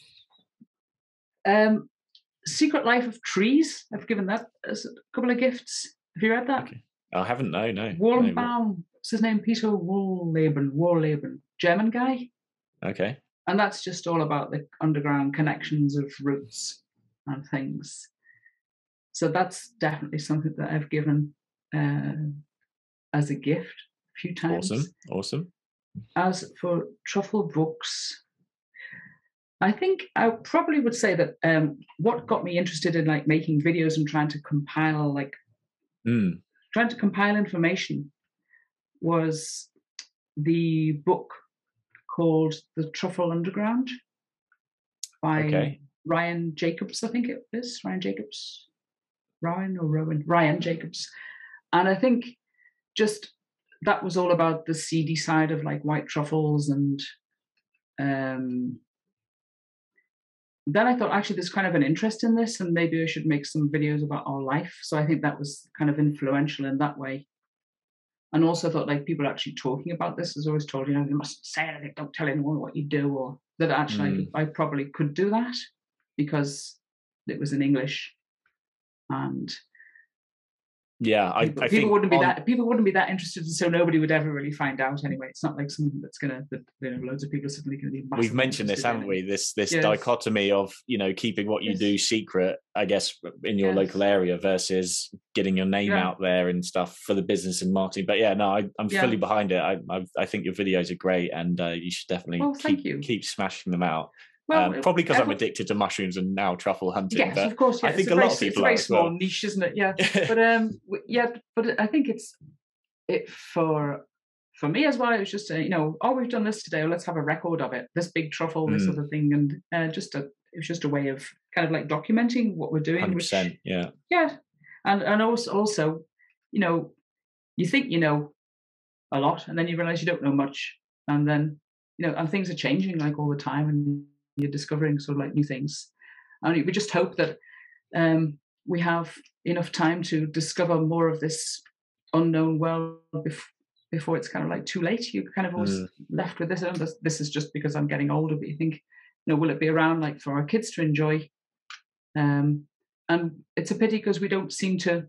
um, Secret Life of Trees. I've given that as a couple of gifts. Have you read that? Okay. I haven't. No, no. Wollbaum. No. What's his name? Peter Wohlleben. Wohlleben. German guy. Okay. And that's just all about the underground connections of roots and things. So that's definitely something that I've given uh, as a gift a few times. Awesome. Awesome. As for truffle books, I think I probably would say that um, what got me interested in like making videos and trying to compile like mm. trying to compile information was the book called The Truffle Underground by okay. Ryan Jacobs, I think it is Ryan Jacobs, Ryan or Rowan, Ryan Jacobs, and I think just. That was all about the seedy side of like white truffles, and um, then I thought actually there's kind of an interest in this, and maybe I should make some videos about our life. So I think that was kind of influential in that way. And also thought like people actually talking about this is always told, you know, you mustn't say anything, don't tell anyone what you do, or that actually mm. I, I probably could do that because it was in English, and Yeah, I, people, I people think wouldn't be on, that people wouldn't be that interested, so nobody would ever really find out anyway. It's not like something that's gonna, that, you know, loads of people are suddenly going to be. We've mentioned this, haven't we? This this yes. dichotomy of, you know, keeping what you yes. do secret, I guess, in your yes. local area versus getting your name yeah. out there and stuff for the business and marketing. But yeah, no, I, I'm yeah. fully behind it. I, I I think your videos are great, and uh, you should definitely oh, keep you. keep smashing them out. Well, um, probably because I'm addicted to mushrooms and now truffle hunting. Yes, but of course. Yeah. I think it's a, a very, lot of people it's a very are small well. niche, isn't it? Yeah. But um, yeah, but I think it's it for for me as well. It was just a, you know, oh, we've done this today. Let's have a record of it. This big truffle, this mm. other thing, and uh, just a it was just a way of kind of like documenting what we're doing. one hundred percent, which, yeah. Yeah, and and also also, you know, you think you know a lot, and then you realize you don't know much, and then you know, and things are changing like all the time, and you're discovering sort of like new things. And we just hope that um, we have enough time to discover more of this unknown world bef- before it's kind of like too late. You're kind of always mm. left with this. And this. This is just because I'm getting older, but you think, you know, will it be around like for our kids to enjoy? Um, and it's a pity because we don't seem to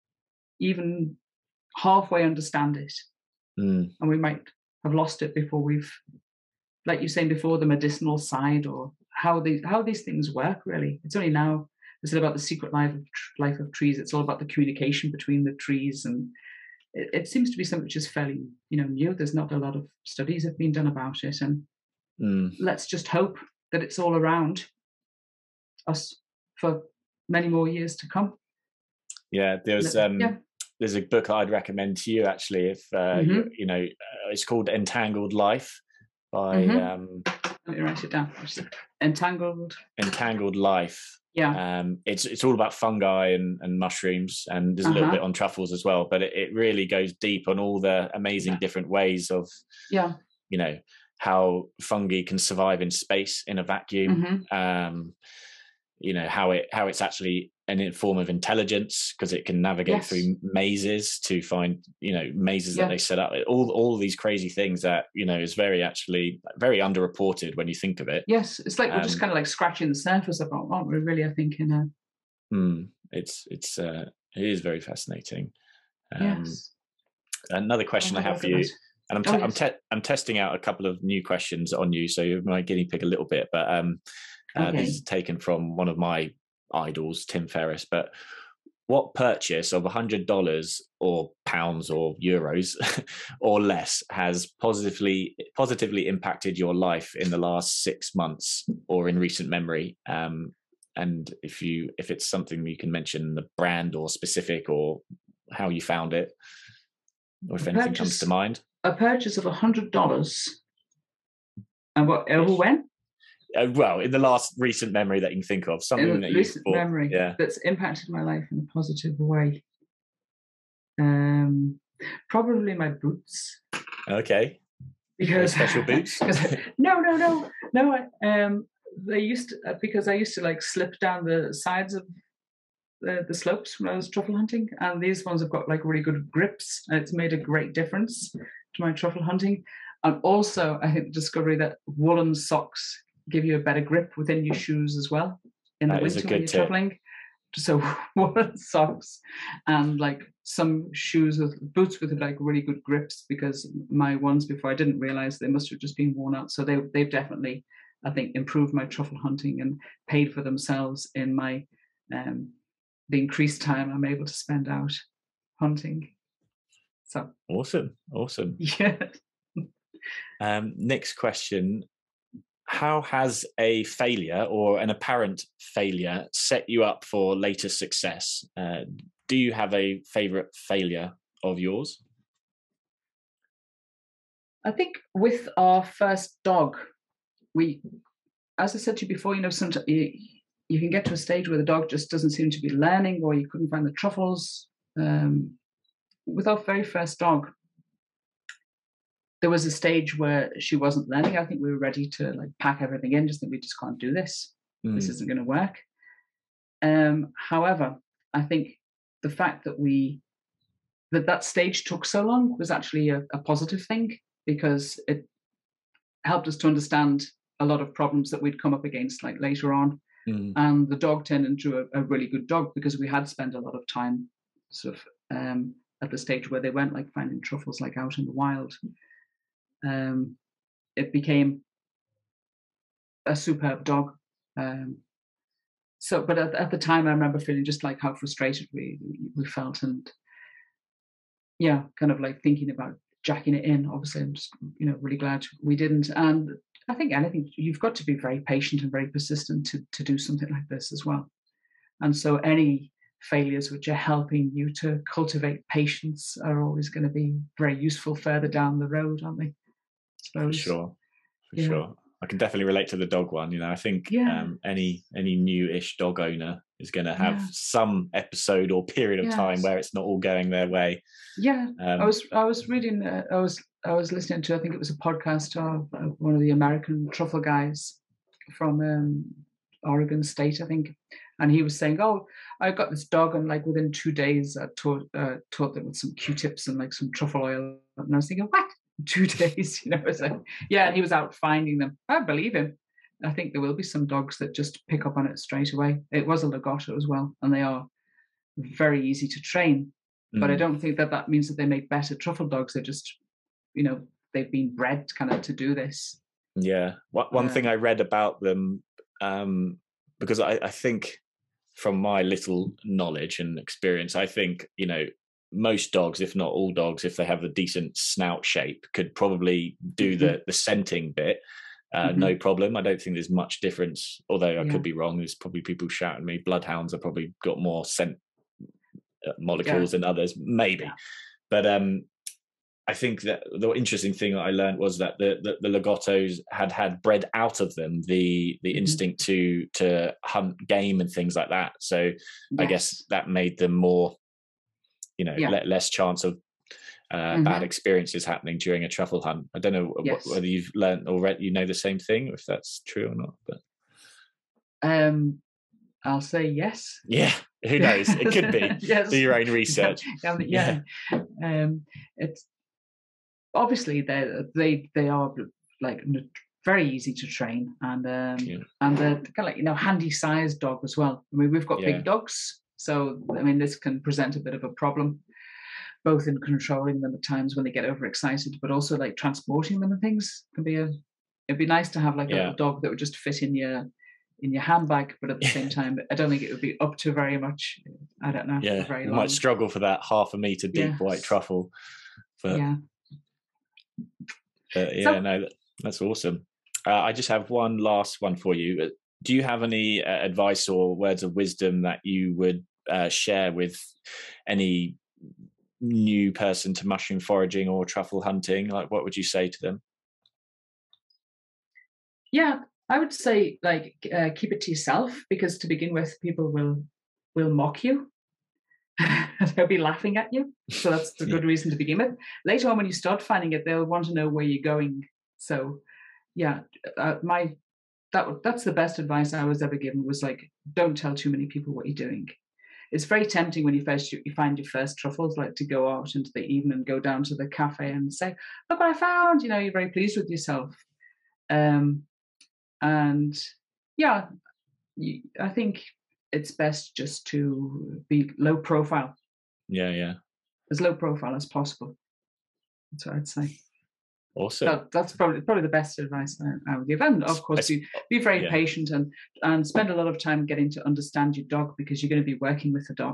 even halfway understand it. Mm. And we might have lost it before we've, like you were saying before, the medicinal side or how these how these things work. Really, it's only now it's about the secret life of life of trees. It's all about the communication between the trees, and it, it seems to be something which is fairly, you know, new. There's not a lot of studies have been done about it, and mm. let's just hope that it's all around us for many more years to come. Yeah, there's um, yeah. there's a book I'd recommend to you actually. If uh, mm-hmm. you, you know, uh, it's called Entangled Life. By mm-hmm. um, let me write it down. Entangled. Entangled Life. Yeah. Um, it's it's all about fungi and, and mushrooms, and there's a uh-huh. little bit on truffles as well. But it, it really goes deep on all the amazing yeah. different ways of, yeah, you know, how fungi can survive in space in a vacuum. Mm-hmm. Um, you know how it how it's actually an form of intelligence because it can navigate yes. through mazes to find, you know, mazes yeah. that they set up. All all these crazy things that, you know, is very actually very underreported when you think of it. Yes, it's like we're um, just kind of like scratching the surface of it, aren't we? Really, I think in a. Mm, it's it's uh, it is very fascinating. Um, yes. Another question oh, I have for you, and I'm te- oh, yes. I'm te- I'm testing out a couple of new questions on you, so you might guinea pig a little bit, but um. Uh, okay. This is taken from one of my idols, Tim Ferriss. But what purchase of one hundred dollars or pounds or euros or less has positively positively impacted your life in the last six months or in recent memory? Um, and if you if it's something you can mention the brand or specific or how you found it, or if a anything purchase, comes to mind. A purchase of one hundred dollars. And what? Over when? Uh, well, in the last recent memory that you can think of, something in that recent you bought, memory yeah. that's impacted my life in a positive way. Um, probably my boots. Okay. Because special boots. no, no, no, no. I, um, they used to, because I used to like slip down the sides of the, the slopes when I was truffle hunting, and these ones have got like really good grips, and it's made a great difference to my truffle hunting. And also, I think the discovery that woolen socks give you a better grip within your shoes as well in the that winter when you're tip. traveling. So woolen socks and like some shoes with boots with like really good grips, because my ones before I didn't realize they must have just been worn out. So they they've definitely, I think, improved my truffle hunting and paid for themselves in my um, the increased time I'm able to spend out hunting. So awesome, awesome. Yeah. Um, next question. How has a failure or an apparent failure set you up for later success? Uh, do you have a favorite failure of yours? I think with our first dog, we, as I said to you before, you know, sometimes you, you can get to a stage where the dog just doesn't seem to be learning, or you couldn't find the truffles. Um, with our very first dog, there was a stage where she wasn't learning. I think we were ready to like pack everything in, just think we just can't do this. Mm. This isn't going to work. Um, however, I think the fact that we that that stage took so long was actually a, a positive thing, because it helped us to understand a lot of problems that we'd come up against like later on. Mm. And the dog turned into a, a really good dog because we had spent a lot of time sort of um, at the stage where they weren't like finding truffles like out in the wild. Um, it became a superb dog. Um, so, but at, at the time, I remember feeling just like how frustrated we we felt, and yeah, kind of like thinking about jacking it in. Obviously, I'm just you know really glad we didn't. And I think anything you've got to be very patient and very persistent to to do something like this as well. And so any failures which are helping you to cultivate patience are always going to be very useful further down the road, aren't they? I suppose. For sure, for yeah. sure. I can definitely relate to the dog one. You know, I think yeah. um, any any new-ish dog owner is going to have yeah. some episode or period of yes. time where it's not all going their way. Yeah, um, I was I was reading. Uh, I was I was listening to. I think it was a podcast of, of one of the American truffle guys from um, Oregon State, I think, and he was saying, "Oh, I got this dog, and like within two days, I taught uh, taught them with some Q-tips and like some truffle oil." And I was thinking, "What? Two days?" You know, it's like, yeah. And he was out finding them. I believe him. I think there will be some dogs that just pick up on it straight away. It was a Lagotto as well, and they are very easy to train. Mm. But I don't think that that means that they make better truffle dogs. They're just, you know, they've been bred kind of to do this. Yeah. One, one uh, thing I read about them, um, because I, I think from my little knowledge and experience, I think, you know, most dogs, if not all dogs, if they have a decent snout shape, could probably do mm-hmm. the the scenting bit. Uh, mm-hmm. No problem. I don't think there's much difference, although I yeah. could be wrong. There's probably people shouting at me. Bloodhounds have probably got more scent molecules yeah. than others, maybe. Yeah. But um, I think that the interesting thing that I learned was that the, the, the Lagottos had had bred out of them the the mm-hmm. instinct to to hunt game and things like that. So yes. I guess that made them more, you know, yeah. le- less chance of uh, mm-hmm. bad experiences happening during a truffle hunt. I don't know yes. wh- whether you've learned or read, you know the same thing, or if that's true or not. But um, I'll say yes. Yeah, who knows? It could be. yes. Do your own research. yeah, yeah. yeah. Um, it's obviously they they they are like very easy to train, and um, yeah. and they're kind of like you know handy sized dog as well. I mean, we've got yeah. big dogs, so I mean this can present a bit of a problem, both in controlling them at times when they get overexcited, but also like transporting them and things can be a. It'd be nice to have like a yeah. little dog that would just fit in your in your handbag, but at the same time, I don't think it would be up to very much. I don't know. Yeah, very you long. might struggle for that half a meter deep yes. white truffle. But, yeah. But yeah, so, no, that, that's awesome. Uh, I just have one last one for you. Do you have any uh, advice or words of wisdom that you would uh, share with any new person to mushroom foraging or truffle hunting? Like, what would you say to them? Yeah, I would say like uh, keep it to yourself, because to begin with, people will will mock you. They'll be laughing at you, so that's a good yeah. reason to begin with. Later on, when you start finding it, they'll want to know where you're going. So, yeah, uh, my that that's the best advice I was ever given, was like, don't tell too many people what you're doing. It's very tempting when you first you find your first truffles, like to go out into the evening and go down to the cafe and say, "Look what I found!" You know, you're very pleased with yourself. Um, and yeah, you, I think it's best just to be low profile. Yeah, yeah. As low profile as possible. That's what I'd say. Awesome. That, that's probably probably the best advice I, I would give. And of course, be, be very yeah. patient and, and spend a lot of time getting to understand your dog, because you're going to be working with the dog.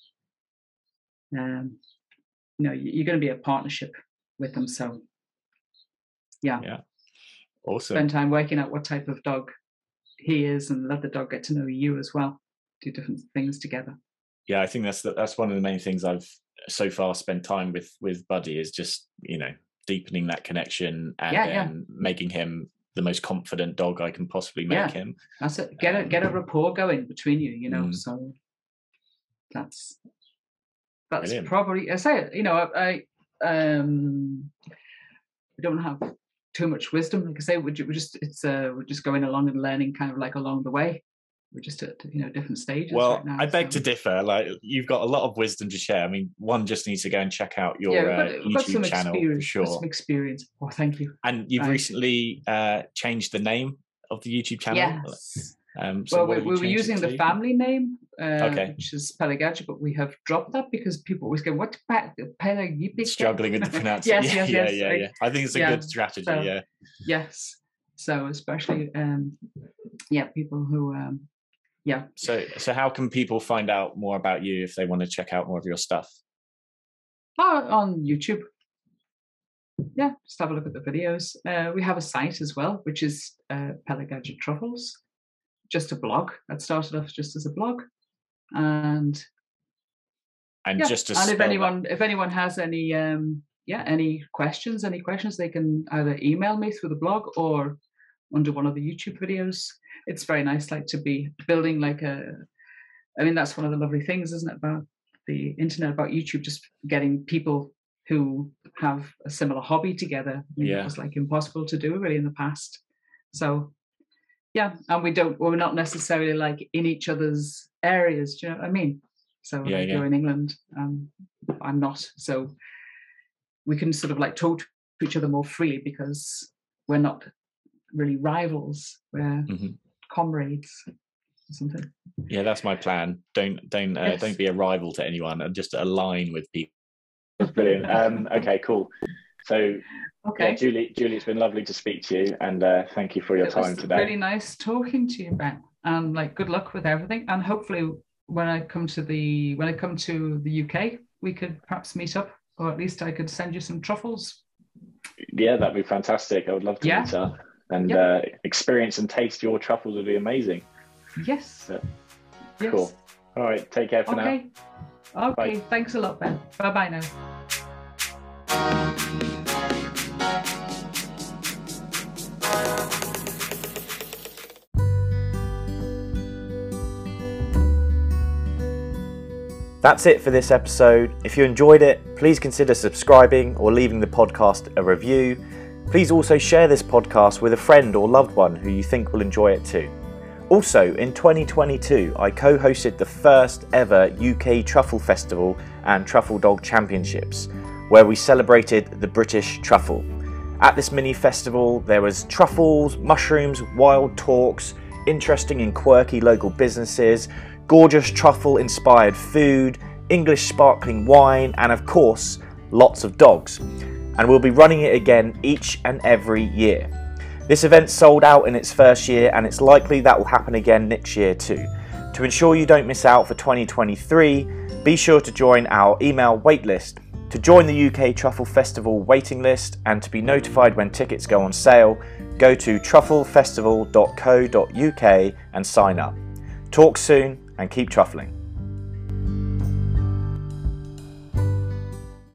Um, you know, you're going to be a partnership with them. So, yeah. Yeah. Awesome. Spend time working out what type of dog he is, and let the dog get to know you as well. Do different things together. Yeah, I think that's the, that's one of the main things I've so far spent time with with Buddy, is just, you know, deepening that connection and yeah, then yeah. making him the most confident dog I can possibly make yeah, him. That's it. Get a get a rapport going between you, you know. Mm. So that's that's Brilliant. Probably I say it, you know, I, I um I don't have too much wisdom. Like I say, we're just it's uh we're just going along and learning kind of like along the way. We're just at, you know, different stages. Well, right now, I beg so. to differ. Like, you've got a lot of wisdom to share. I mean, one just needs to go and check out your yeah, uh, YouTube channel for sure. Some experience. Oh, thank you. And you've right. recently uh, changed the name of the YouTube channel. Yes. Um, so well, we, we were using the family name uh, okay. which is Pelagadja, but we have dropped that because people always go, "What Pelagadja?" Struggling with the yes, pronunciation. yeah, yes, yeah, yes, yeah, right. yeah. I think it's a yeah. good strategy. So, yeah. Yes. So especially, um, yeah, people who, um, yeah. So, so how can people find out more about you if they want to check out more of your stuff? Oh, on YouTube. Yeah, just have a look at the videos. Uh, we have a site as well, which is uh, Pelagadja Truffles, just a blog that started off just as a blog, and and yeah. just to and if anyone that. if anyone has any um, yeah any questions, any questions, they can either email me through the blog or under one of the YouTube videos. It's very nice, like to be building like a. I mean, that's one of the lovely things, isn't it, about the internet, about YouTube, just getting people who have a similar hobby together. I mean, yeah. It was like impossible to do really in the past. So yeah, and we don't, we're not necessarily like in each other's areas. Do you know what I mean? So yeah, like yeah. you're in England, um, I'm not. So we can sort of like talk to each other more freely because we're not really rivals. We're mm-hmm. comrades. Something. Yeah, that's my plan. Don't don't uh, yes. don't be a rival to anyone, and just align with people. That's brilliant. Um, okay, cool. So, okay, yeah, Julie, Julie, it's been lovely to speak to you, and uh, thank you for your it time was today. Really nice talking to you, Ben, and like good luck with everything. And hopefully, when I come to the when I come to the U K, we could perhaps meet up, or at least I could send you some truffles. Yeah, that'd be fantastic. I would love to yeah. meet up and yeah. uh, experience and taste your truffles. Would be amazing. Yes. So, yes. Cool. All right. Take care for okay. now. Okay. Bye. Thanks a lot, Ben. Bye bye now. That's it for this episode. If you enjoyed it, please consider subscribing or leaving the podcast a review. Please also share this podcast with a friend or loved one who you think will enjoy it too. Also, in twenty twenty-two, I co-hosted the first ever U K Truffle Festival and Truffle Dog Championships, where we celebrated the British truffle. At this mini festival, there was truffles, mushrooms, wild talks, interesting and quirky local businesses, gorgeous truffle-inspired food, English sparkling wine, and of course, lots of dogs. And we'll be running it again each and every year. This event sold out in its first year, and it's likely that will happen again next year too. To ensure you don't miss out for twenty twenty-three, be sure to join our email waitlist. To join the U K Truffle Festival waiting list and to be notified when tickets go on sale, go to truffle festival dot co dot U K and sign up. Talk soon and keep truffling.